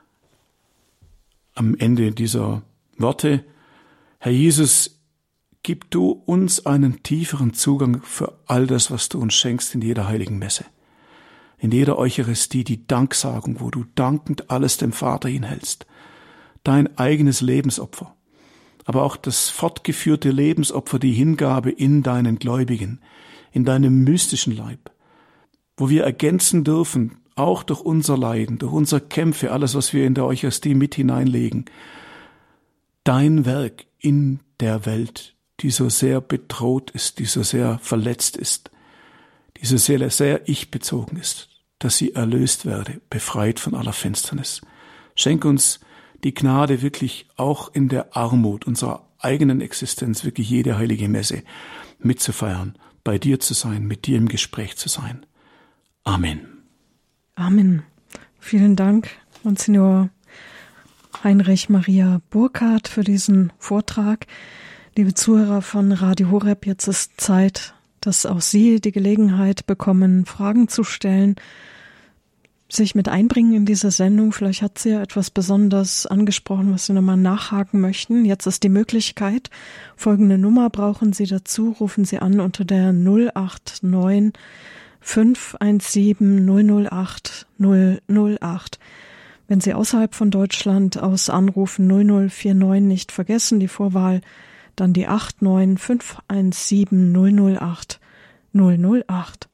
S2: am Ende dieser Worte, Herr Jesus, gib du uns einen tieferen Zugang für all das, was du uns schenkst in jeder heiligen Messe, in jeder Eucharistie, die Danksagung, wo du dankend alles dem Vater hinhältst, dein eigenes Lebensopfer, aber auch das fortgeführte Lebensopfer, die Hingabe in deinen Gläubigen, in deinem mystischen Leib, wo wir ergänzen dürfen, auch durch unser Leiden, durch unsere Kämpfe, alles, was wir in der Eucharistie mit hineinlegen, dein Werk in der Welt, die so sehr bedroht ist, die so sehr verletzt ist, die so sehr, sehr ich-bezogen ist, dass sie erlöst werde, befreit von aller Finsternis. Schenk uns die Gnade, wirklich auch in der Armut unserer eigenen Existenz, wirklich jede heilige Messe mitzufeiern, bei dir zu sein, mit dir im Gespräch zu sein. Amen.
S1: Amen. Vielen Dank, Monsignor Heinrich Maria Burkhardt, für diesen Vortrag. Liebe Zuhörer von Radio Horeb, jetzt ist Zeit, dass auch Sie die Gelegenheit bekommen, Fragen zu stellen, sich mit einbringen in diese Sendung. Vielleicht hat sie ja etwas Besonderes angesprochen, was Sie nochmal nachhaken möchten. Jetzt ist die Möglichkeit. Folgende Nummer brauchen Sie dazu. Rufen Sie an unter der null acht neun fünf eins sieben null null acht null null acht. Wenn Sie außerhalb von Deutschland aus anrufen, null null vier neun, nicht vergessen, die Vorwahl, dann die acht neun fünf eins sieben null null acht null null acht.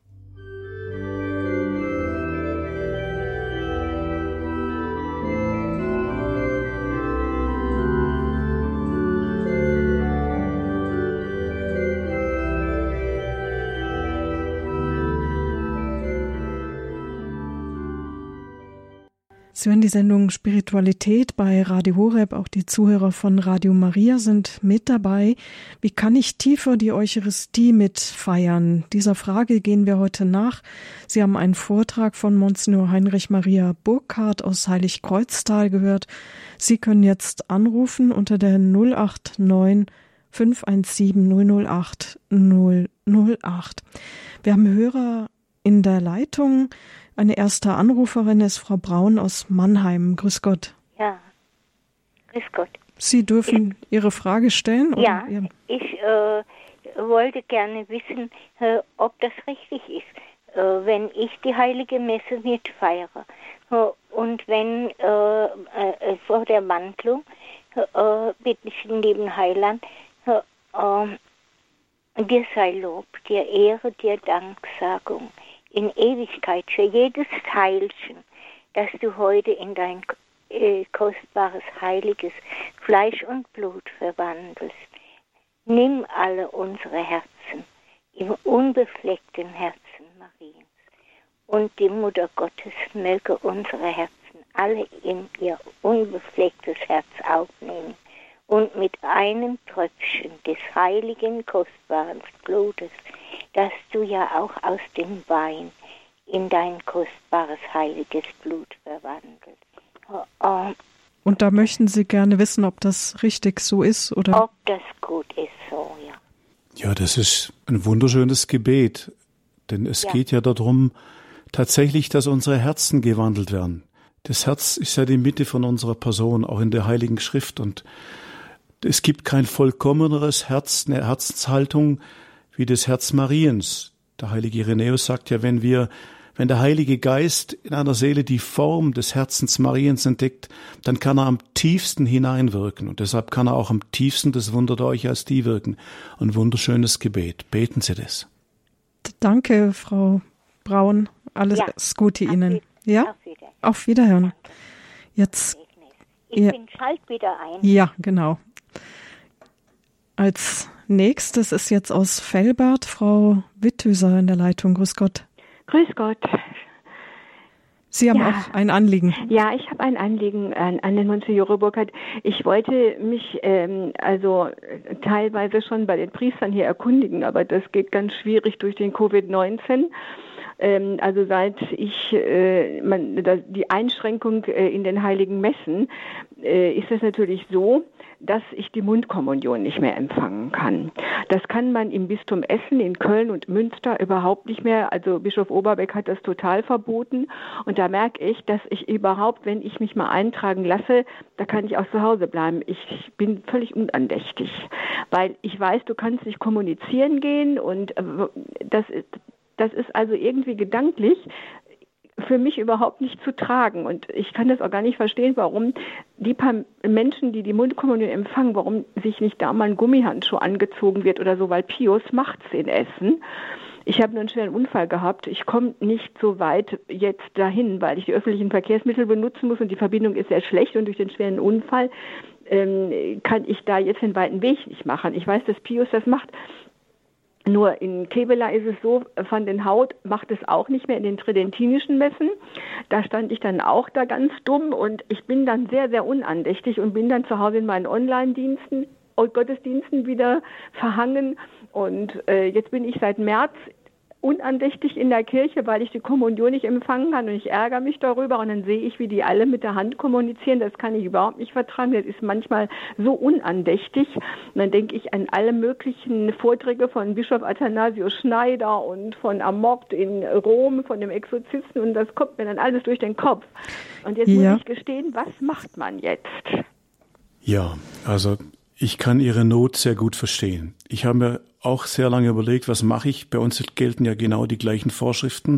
S1: Sie hören die Sendung Spiritualität bei Radio Horeb. Auch die Zuhörer von Radio Maria sind mit dabei. Wie kann ich tiefer die Eucharistie mitfeiern? Dieser Frage gehen wir heute nach. Sie haben einen Vortrag von Monsignor Heinrich Maria Burkhardt aus Heiligkreuztal gehört. Sie können jetzt anrufen unter der null acht neun fünf eins sieben null null acht null null acht. Wir haben Hörer in der Leitung. Eine erste Anruferin ist Frau Braun aus Mannheim. Grüß Gott.
S3: Ja, grüß Gott.
S1: Sie dürfen ich, Ihre Frage stellen? Oder?
S3: Ja, ja, ich äh, wollte gerne wissen, äh, ob das richtig ist, äh, wenn ich die Heilige Messe mitfeiere. Äh, und wenn äh, äh, vor der Wandlung äh, bitte ich den lieben Heiland, äh, äh, dir sei Lob, dir Ehre, dir Danksagung in Ewigkeit für jedes Teilchen, das du heute in dein äh, kostbares, heiliges Fleisch und Blut verwandelst. Nimm alle unsere Herzen im unbefleckten Herzen Mariens. Und die Mutter Gottes möge unsere Herzen alle in ihr unbeflecktes Herz aufnehmen und mit einem Tröpfchen des heiligen, kostbaren Blutes, das du ja auch aus dem Wein in dein kostbares, heiliges Blut verwandelst. Oh, oh.
S1: Und da möchten Sie gerne wissen, ob das richtig so ist, oder?
S3: Ob das gut ist, so, ja.
S2: Ja, das ist ein wunderschönes Gebet, denn es ja. geht ja darum, tatsächlich, dass unsere Herzen gewandelt werden. Das Herz ist ja die Mitte von unserer Person, auch in der Heiligen Schrift. Und es gibt kein vollkommeneres Herz, eine Herzenshaltung wie das Herz Mariens. Der heilige Irenäus sagt ja, wenn wir, wenn der Heilige Geist in einer Seele die Form des Herzens Mariens entdeckt, dann kann er am tiefsten hineinwirken. Und deshalb kann er auch am tiefsten das Wunder der Eucharistie wirken. Ein wunderschönes Gebet. Beten Sie das.
S1: Danke, Frau Braun. Alles
S3: ja.
S1: Gute Ihnen. Ja?
S3: Auf Wiederhören.
S1: Auf Wiederhören. Jetzt.
S3: Ich
S1: ja.
S3: bin schalt wieder ein.
S1: Ja, genau. Als nächstes ist jetzt aus Velbert Frau Witthöser in der Leitung. Grüß Gott.
S4: Grüß Gott.
S1: Sie haben
S4: ja.
S1: auch ein Anliegen.
S4: Ja, ich habe ein Anliegen an, an den Monsignore Burkhardt. Ich wollte mich ähm, also teilweise schon bei den Priestern hier erkundigen, aber das geht ganz schwierig durch den Covid neunzehn. Ähm, also seit ich äh, man, das, die Einschränkung äh, in den heiligen Messen äh, ist es natürlich so, dass ich die Mundkommunion nicht mehr empfangen kann. Das kann man im Bistum Essen, in Köln und Münster überhaupt nicht mehr. Also Bischof Oberbeck hat das total verboten. Und da merke ich, dass ich überhaupt, wenn ich mich mal eintragen lasse, da kann ich auch zu Hause bleiben. Ich bin völlig unandächtig, weil ich weiß, du kannst nicht kommunizieren gehen und das ist, das ist also irgendwie gedanklich für mich überhaupt nicht zu tragen. Und ich kann das auch gar nicht verstehen, warum die paar Menschen, die die Mundkommunion empfangen, warum sich nicht da mal ein Gummihandschuh angezogen wird oder so, weil Pius macht's in Essen. Ich habe nur einen schweren Unfall gehabt. Ich komme nicht so weit jetzt dahin, weil ich die öffentlichen Verkehrsmittel benutzen muss und die Verbindung ist sehr schlecht und durch den schweren Unfall ähm, kann ich da jetzt den weiten Weg nicht machen. Ich weiß, dass Pius das macht. Nur in Kevela ist es so, Van den Hout macht es auch nicht mehr in den tridentinischen Messen. Da stand ich dann auch da ganz dumm und ich bin dann sehr, sehr unandächtig und bin dann zu Hause in meinen Online-Diensten und Gottesdiensten wieder verhangen. Und äh, jetzt bin ich seit März unandächtig in der Kirche, weil ich die Kommunion nicht empfangen kann und ich ärgere mich darüber und dann sehe ich, wie die alle mit der Hand kommunizieren. Das kann ich überhaupt nicht vertragen. Das ist manchmal so unandächtig. Und dann denke ich an alle möglichen Vorträge von Bischof Athanasius Schneider und von Amort in Rom, von dem Exorzisten und das kommt mir dann alles durch den Kopf. Und jetzt ja. muss ich gestehen, was macht man jetzt?
S2: Ja, also ich kann Ihre Not sehr gut verstehen. Ich habe mir auch sehr lange überlegt, was mache ich? Bei uns gelten ja genau die gleichen Vorschriften.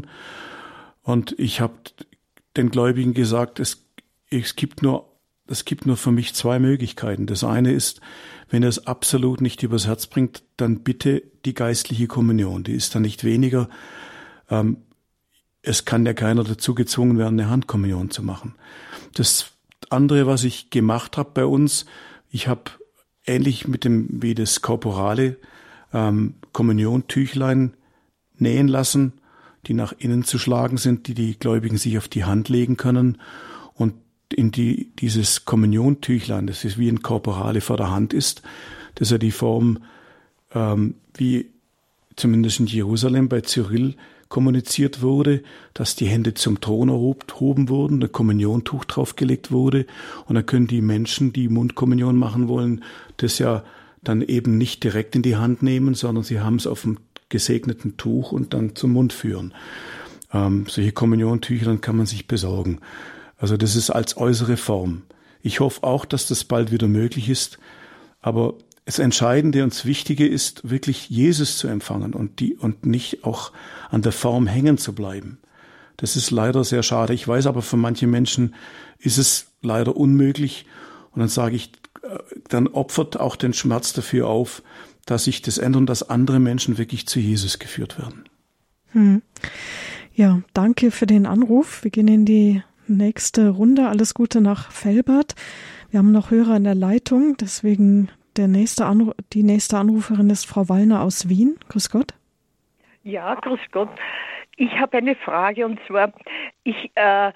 S2: Und ich habe den Gläubigen gesagt, es, es gibt nur, es gibt nur für mich zwei Möglichkeiten. Das eine ist, wenn er es absolut nicht übers Herz bringt, dann bitte die geistliche Kommunion. Die ist dann nicht weniger. Ähm, es kann ja keiner dazu gezwungen werden, eine Handkommunion zu machen. Das andere, was ich gemacht habe bei uns, ich habe ähnlich mit dem wie das Korporale ähm, Kommuniontüchlein nähen lassen, die nach innen zu schlagen sind, die die Gläubigen sich auf die Hand legen können. Und in die dieses Kommuniontüchlein, das ist wie ein Korporale vor der Hand ist, das ja die Form, ähm, wie zumindest in Jerusalem bei Cyrill kommuniziert wurde, dass die Hände zum Thron erhoben wurden, ein Kommuniontuch draufgelegt wurde und dann können die Menschen, die Mundkommunion machen wollen, das ja dann eben nicht direkt in die Hand nehmen, sondern sie haben es auf dem gesegneten Tuch und dann zum Mund führen. Ähm, solche Kommuniontücher dann kann man sich besorgen. Also das ist als äußere Form. Ich hoffe auch, dass das bald wieder möglich ist, aber das Entscheidende und das Wichtige ist, wirklich Jesus zu empfangen und die und nicht auch an der Form hängen zu bleiben. Das ist leider sehr schade. Ich weiß aber, für manche Menschen ist es leider unmöglich. Und dann sage ich, dann opfert auch den Schmerz dafür auf, dass sich das ändert und dass andere Menschen wirklich zu Jesus geführt werden.
S1: Hm. Ja, danke für den Anruf. Wir gehen in die nächste Runde. Alles Gute nach Velbert. Wir haben noch Hörer in der Leitung, deswegen der nächste Anru- die nächste Anruferin ist Frau Wallner aus Wien. Grüß Gott.
S5: Ja, grüß Gott. Ich habe eine Frage, und zwar, ich äh,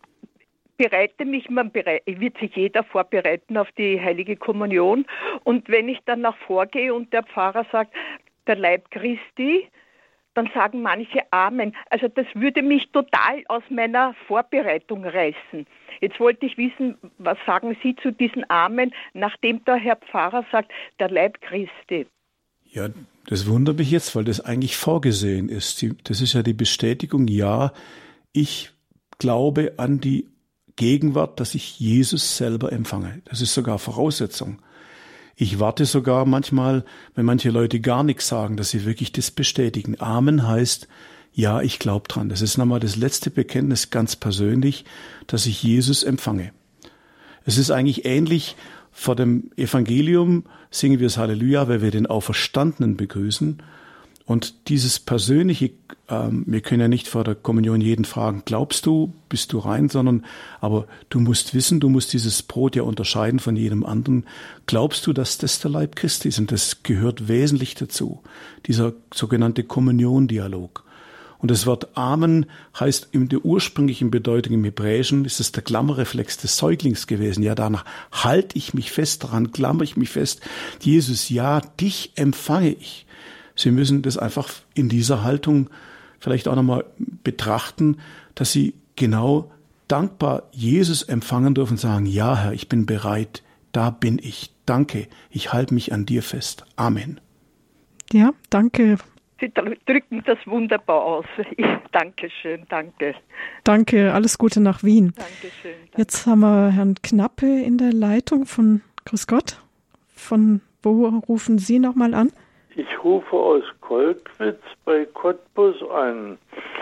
S5: bereite mich, man bereit, wird sich jeder vorbereiten auf die Heilige Kommunion, und wenn ich dann nach vorgehe und der Pfarrer sagt, der Leib Christi, dann sagen manche Amen. Also das würde mich total aus meiner Vorbereitung reißen. Jetzt wollte ich wissen, was sagen Sie zu diesen Amen, nachdem der Herr Pfarrer sagt, der Leib Christi?
S2: Ja, das wundert mich jetzt, weil das eigentlich vorgesehen ist. Das ist ja die Bestätigung, ja, ich glaube an die Gegenwart, dass ich Jesus selber empfange. Das ist sogar Voraussetzung. Ich warte sogar manchmal, wenn manche Leute gar nichts sagen, dass sie wirklich das bestätigen. Amen heißt, ja, ich glaube dran. Das ist nochmal das letzte Bekenntnis ganz persönlich, dass ich Jesus empfange. Es ist eigentlich ähnlich, vor dem Evangelium singen wir das Halleluja, weil wir den Auferstandenen begrüßen. Und dieses persönliche, ähm, wir können ja nicht vor der Kommunion jeden fragen, glaubst du, bist du rein, sondern, aber du musst wissen, du musst dieses Brot ja unterscheiden von jedem anderen. Glaubst du, dass das der Leib Christi ist? Und das gehört wesentlich dazu, dieser sogenannte Kommunion-Dialog. Und das Wort Amen heißt in der ursprünglichen Bedeutung im Hebräischen, ist es der Klammerreflex des Säuglings gewesen. Ja, danach halte ich mich fest daran, klammer ich mich fest. Jesus, ja, dich empfange ich. Sie müssen das einfach in dieser Haltung vielleicht auch nochmal betrachten, dass Sie genau dankbar Jesus empfangen dürfen und sagen, ja Herr, ich bin bereit, da bin ich, danke, ich halte mich an dir fest. Amen.
S1: Ja, danke.
S5: Sie drücken das wunderbar aus. Ich, danke schön, danke.
S1: Danke, alles Gute nach Wien.
S5: Dankeschön. Danke.
S1: Jetzt haben wir Herrn Knappe in der Leitung von Grüß Gott. Von wo rufen Sie nochmal an?
S6: Ich rufe aus Kolkwitz bei Cottbus an.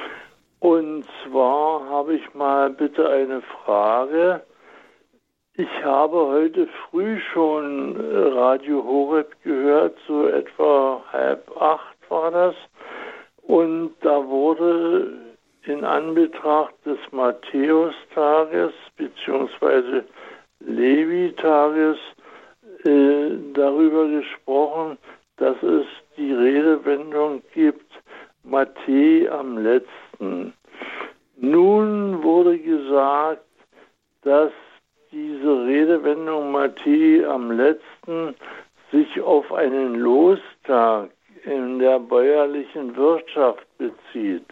S6: Und zwar habe ich mal bitte eine Frage. Ich habe heute früh schon Radio Horeb gehört, so etwa halb acht war das. Und da wurde in Anbetracht des Matthäus-Tages bzw. Levi-Tages äh, darüber gesprochen, dass es die Redewendung gibt, Matthä am letzten. Nun wurde gesagt, dass diese Redewendung Matthä am letzten sich auf einen Lostag in der bäuerlichen Wirtschaft bezieht.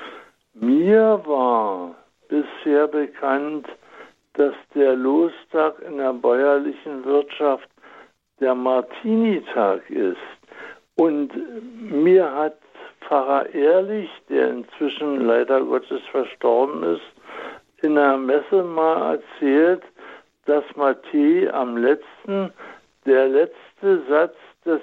S6: Mir war bisher bekannt, dass der Lostag in der bäuerlichen Wirtschaft der Martinitag ist. Und mir hat Pfarrer Ehrlich, der inzwischen leider Gottes verstorben ist, in einer Messe mal erzählt, dass Matthä am letzten, der letzte Satz des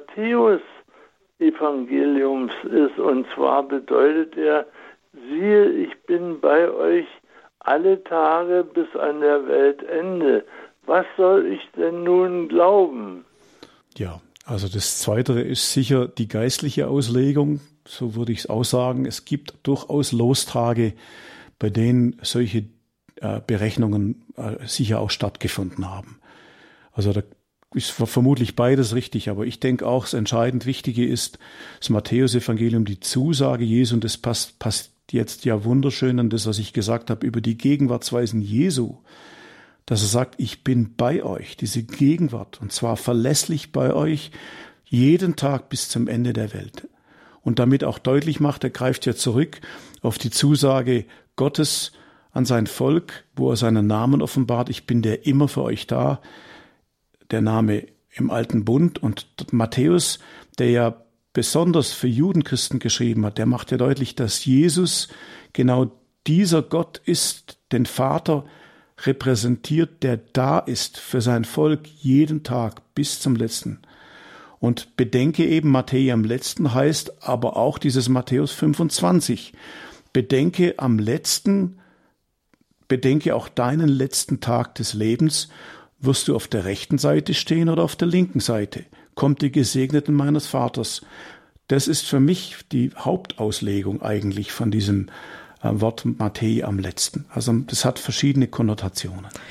S6: Matthäus-Evangeliums ist. Und zwar bedeutet er, siehe, ich bin bei euch alle Tage bis an der Weltende. Was soll ich denn nun glauben?
S2: Ja, also das Zweite ist sicher die geistliche Auslegung. So würde ich es auch sagen. Es gibt durchaus Lostage, bei denen solche äh, Berechnungen äh, sicher auch stattgefunden haben. Also da ist vermutlich beides richtig, aber ich denke auch, das entscheidend Wichtige ist das Matthäus-Evangelium, die Zusage Jesu, und das passt, passt jetzt ja wunderschön an das, was ich gesagt habe über die Gegenwartsweisen Jesu, dass er sagt, ich bin bei euch, diese Gegenwart, und zwar verlässlich bei euch, jeden Tag bis zum Ende der Welt. Und damit auch deutlich macht, er greift ja zurück auf die Zusage Gottes an sein Volk, wo er seinen Namen offenbart, ich bin der immer für euch da, der Name im Alten Bund. Und Matthäus, der ja besonders für Judenchristen geschrieben hat, der macht ja deutlich, dass Jesus genau dieser Gott ist, den Vater repräsentiert, der da ist für sein Volk jeden Tag bis zum letzten. Und bedenke eben, Matthä am letzten heißt aber auch dieses Matthäus fünfundzwanzig. Bedenke am letzten, bedenke auch deinen letzten Tag des Lebens. Wirst du auf der rechten Seite stehen oder auf der linken Seite? Kommt die Gesegneten meines Vaters. Das ist für mich die Hauptauslegung eigentlich von diesem äh, Wort Matthä am letzten. Also das hat verschiedene Konnotationen.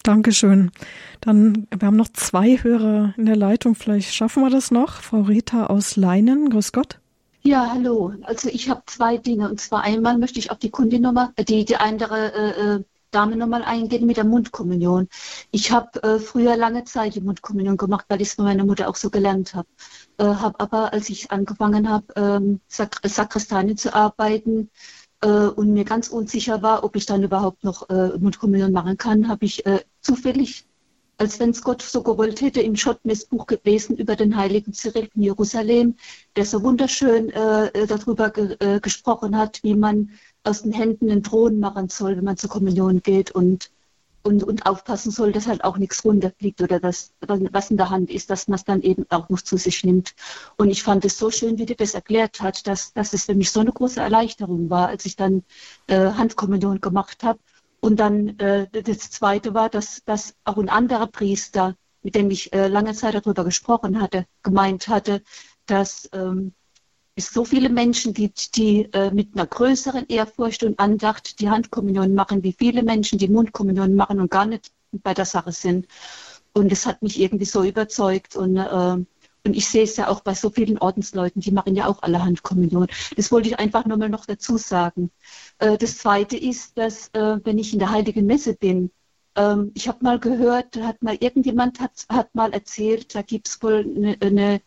S1: Dankeschön. Dann, wir haben noch zwei Hörer in der Leitung. Vielleicht schaffen wir das noch. Frau Rita aus Leinen, grüß Gott.
S7: Ja, hallo. Also ich habe zwei Dinge. Und zwar einmal möchte ich auf die Kundennummer, die, die andere äh, Dame nochmal eingehen mit der Mundkommunion. Ich habe äh, früher lange Zeit die Mundkommunion gemacht, weil ich es von meiner Mutter auch so gelernt habe. Äh, habe aber, als ich angefangen habe, ähm, Sak- Sakristanie zu arbeiten äh, und mir ganz unsicher war, ob ich dann überhaupt noch äh, Mundkommunion machen kann, habe ich äh, zufällig, als wenn es Gott so gewollt hätte, im Schottmessbuch gelesen über den heiligen Cyril von Jerusalem, der so wunderschön äh, darüber ge- äh, gesprochen hat, wie man aus den Händen einen Thron machen soll, wenn man zur Kommunion geht und, und, und aufpassen soll, dass halt auch nichts runterfliegt oder das, was in der Hand ist, dass man es dann eben auch noch zu sich nimmt. Und ich fand es so schön, wie der das erklärt hat, dass, dass es für mich so eine große Erleichterung war, als ich dann äh, Handkommunion gemacht habe. Und dann äh, das Zweite war, dass, dass auch ein anderer Priester, mit dem ich äh, lange Zeit darüber gesprochen hatte, gemeint hatte, dass ähm, es so viele Menschen gibt, die äh, mit einer größeren Ehrfurcht und Andacht die Handkommunion machen, wie viele Menschen die Mundkommunion machen und gar nicht bei der Sache sind. Und es hat mich irgendwie so überzeugt. Und, äh, und ich sehe es ja auch bei so vielen Ordensleuten, die machen ja auch alle Handkommunion. Das wollte ich einfach nur mal noch dazu sagen. Äh, das Zweite ist, dass äh, wenn ich in der Heiligen Messe bin, ähm, ich habe mal gehört, hat mal irgendjemand hat, hat mal erzählt, da gibt es wohl eine, eine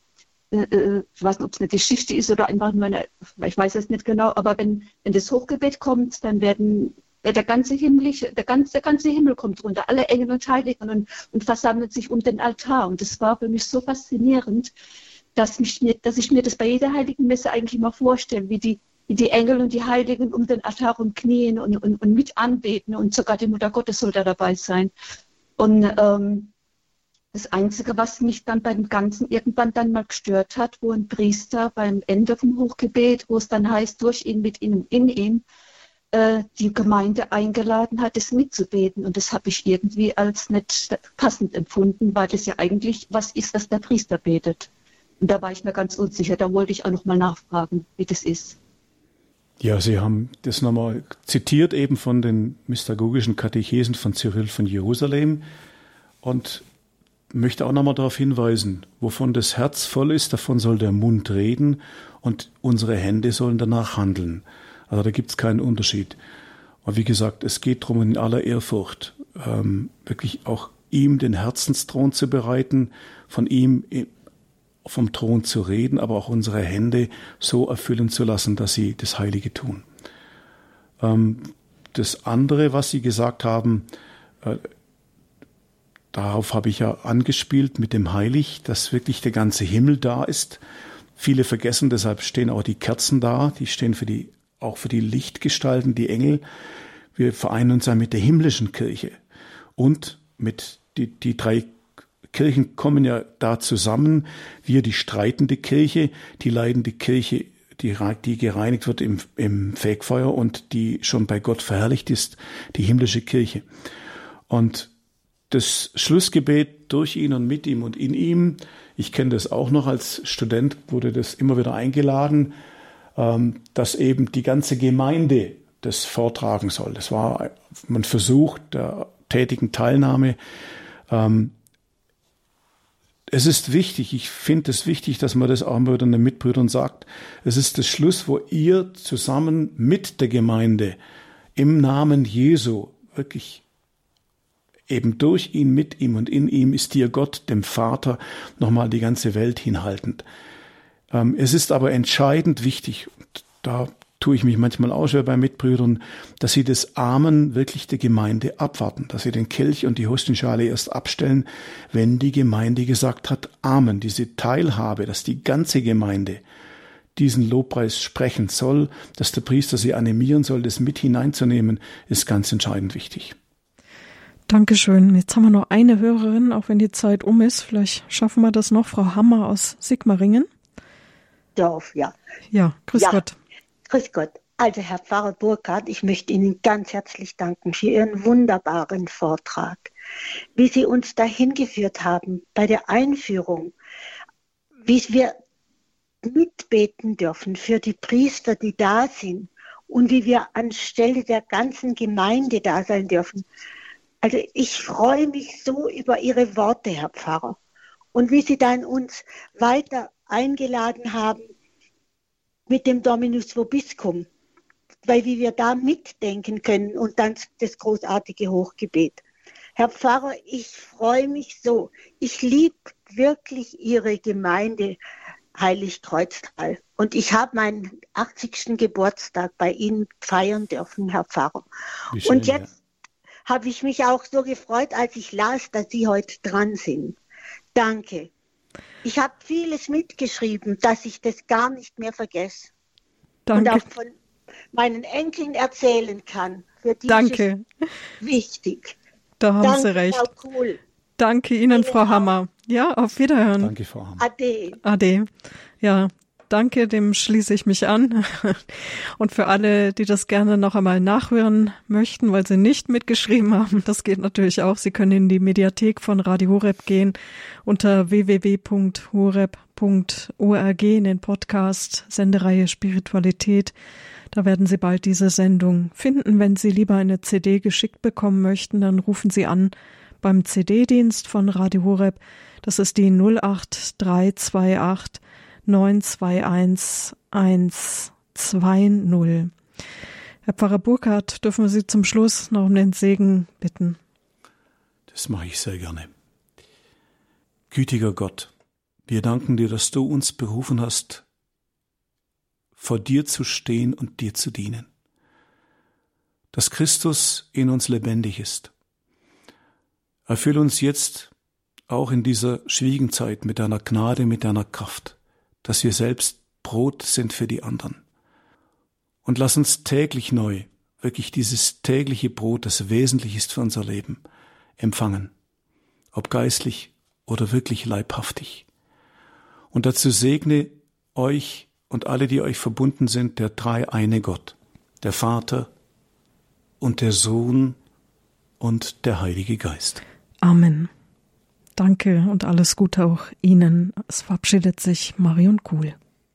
S7: ich weiß nicht, ob es eine Geschichte ist oder einfach nur eine, ich weiß es nicht genau, aber wenn, wenn das Hochgebet kommt, dann werden der ganze himmlische, der ganze, der ganze Himmel kommt runter, alle Engel und Heiligen und, und versammelt sich um den Altar. Und das war für mich so faszinierend, dass, mich, dass ich mir das bei jeder Heiligen Messe eigentlich immer vorstelle, wie die, wie die Engel und die Heiligen um den Altar rumknien und, und, und mit anbeten und sogar die Mutter Gottes soll da dabei sein. Und ähm, das Einzige, was mich dann beim Ganzen irgendwann dann mal gestört hat, wo ein Priester beim Ende vom Hochgebet, wo es dann heißt, durch ihn, mit ihm, in ihm, äh, die Gemeinde eingeladen hat, es mitzubeten. Und das habe ich irgendwie als nicht passend empfunden, weil das ja eigentlich was ist, was der Priester betet. Und da war ich mir ganz unsicher. Da wollte ich auch noch mal nachfragen, wie das ist.
S2: Ja, Sie haben das nochmal zitiert eben von den mystagogischen Katechesen von Cyril von Jerusalem und möchte auch nochmal darauf hinweisen, wovon das Herz voll ist, davon soll der Mund reden und unsere Hände sollen danach handeln. Also da gibt es keinen Unterschied. Und wie gesagt, es geht darum, in aller Ehrfurcht ähm, wirklich auch ihm den Herzensthron zu bereiten, von ihm vom Thron zu reden, aber auch unsere Hände so erfüllen zu lassen, dass sie das Heilige tun. Ähm, das andere, was Sie gesagt haben, äh, darauf habe ich ja angespielt mit dem Heilig, dass wirklich der ganze Himmel da ist. Viele vergessen, deshalb stehen auch die Kerzen da, die stehen für die, auch für die Lichtgestalten, die Engel. Wir vereinen uns ja mit der himmlischen Kirche und mit die, die drei Kirchen kommen ja da zusammen. Wir, die streitende Kirche, die leidende Kirche, die, die gereinigt wird im, im Fegfeuer und die schon bei Gott verherrlicht ist, die himmlische Kirche. Und das Schlussgebet durch ihn und mit ihm und in ihm, ich kenne das auch noch als Student, wurde das immer wieder eingeladen, dass eben die ganze Gemeinde das vortragen soll. Das war ein Versuch der tätigen Teilnahme. Es ist wichtig, ich finde es wichtig, dass man das auch mal wieder den Mitbrüdern sagt. Es ist das Schluss, wo ihr zusammen mit der Gemeinde im Namen Jesu wirklich eben durch ihn, mit ihm und in ihm ist dir Gott, dem Vater, nochmal die ganze Welt hinhaltend. Ähm, es ist aber entscheidend wichtig, und da tue ich mich manchmal auch schwer bei Mitbrüdern, dass sie das Amen wirklich der Gemeinde abwarten, dass sie den Kelch und die Hostienschale erst abstellen, wenn die Gemeinde gesagt hat, Amen. Diese Teilhabe, dass die ganze Gemeinde diesen Lobpreis sprechen soll, dass der Priester sie animieren soll, das mit hineinzunehmen, ist ganz entscheidend wichtig.
S1: Dankeschön. Jetzt haben wir noch eine Hörerin, auch wenn die Zeit um ist. Vielleicht schaffen wir das noch. Frau Hammer aus Sigmaringen.
S8: Dorf, ja.
S1: Ja, grüß
S8: ja.
S1: Gott.
S8: Grüß Gott. Also Herr Pfarrer Burkhardt, ich möchte Ihnen ganz herzlich danken für Ihren wunderbaren Vortrag. Wie Sie uns dahin geführt haben bei der Einführung, wie wir mitbeten dürfen für die Priester, die da sind und wie wir anstelle der ganzen Gemeinde da sein dürfen. Also ich freue mich so über Ihre Worte, Herr Pfarrer. Und wie Sie dann uns weiter eingeladen haben mit dem Dominus Vobiscum, weil wie wir da mitdenken können und dann das großartige Hochgebet. Herr Pfarrer, ich freue mich so. Ich liebe wirklich Ihre Gemeinde Heiligkreuztal. Und ich habe meinen achtzigsten Geburtstag bei Ihnen feiern dürfen, Herr Pfarrer. Wie schön, und jetzt ja. habe ich mich auch so gefreut, als ich las, dass Sie heute dran sind. Danke. Ich habe vieles mitgeschrieben, dass ich das gar nicht mehr vergesse. Danke. Und auch von meinen Enkeln erzählen kann. Für die
S1: Danke.
S8: Ist wichtig.
S1: Da haben
S8: Danke,
S1: Sie recht.
S8: Frau Kuhl.
S1: Danke Ihnen, Frau auch. Hammer. Ja, auf Wiederhören.
S2: Danke, Frau Hammer.
S8: Ade.
S1: Ade. Ja, danke, dem schließe ich mich an. Und für alle, die das gerne noch einmal nachhören möchten, weil sie nicht mitgeschrieben haben, das geht natürlich auch. Sie können in die Mediathek von Radio Horeb gehen unter w w w punkt horeb punkt org in den Podcast Sendereihe Spiritualität. Da werden Sie bald diese Sendung finden. Wenn Sie lieber eine C D geschickt bekommen möchten, dann rufen Sie an beim C D-Dienst von Radio Horeb. Das ist die null acht drei zwei acht neun zwei eins eins zwei null. Herr Pfarrer Burkhardt, dürfen wir Sie zum Schluss noch um den Segen bitten?
S2: Das mache ich sehr gerne. Gütiger Gott, wir danken dir, dass du uns berufen hast, vor dir zu stehen und dir zu dienen. Dass Christus in uns lebendig ist. Erfülle uns jetzt auch in dieser schwierigen Zeit mit deiner Gnade, mit deiner Kraft, dass wir selbst Brot sind für die anderen. Und lass uns täglich neu, wirklich dieses tägliche Brot, das wesentlich ist für unser Leben, empfangen, ob geistlich oder wirklich leibhaftig. Und dazu segne euch und alle, die euch verbunden sind, der dreieine Gott, der Vater und der Sohn und der Heilige Geist.
S1: Amen. Danke und alles Gute auch Ihnen. Es verabschiedet sich Marion Kuhl.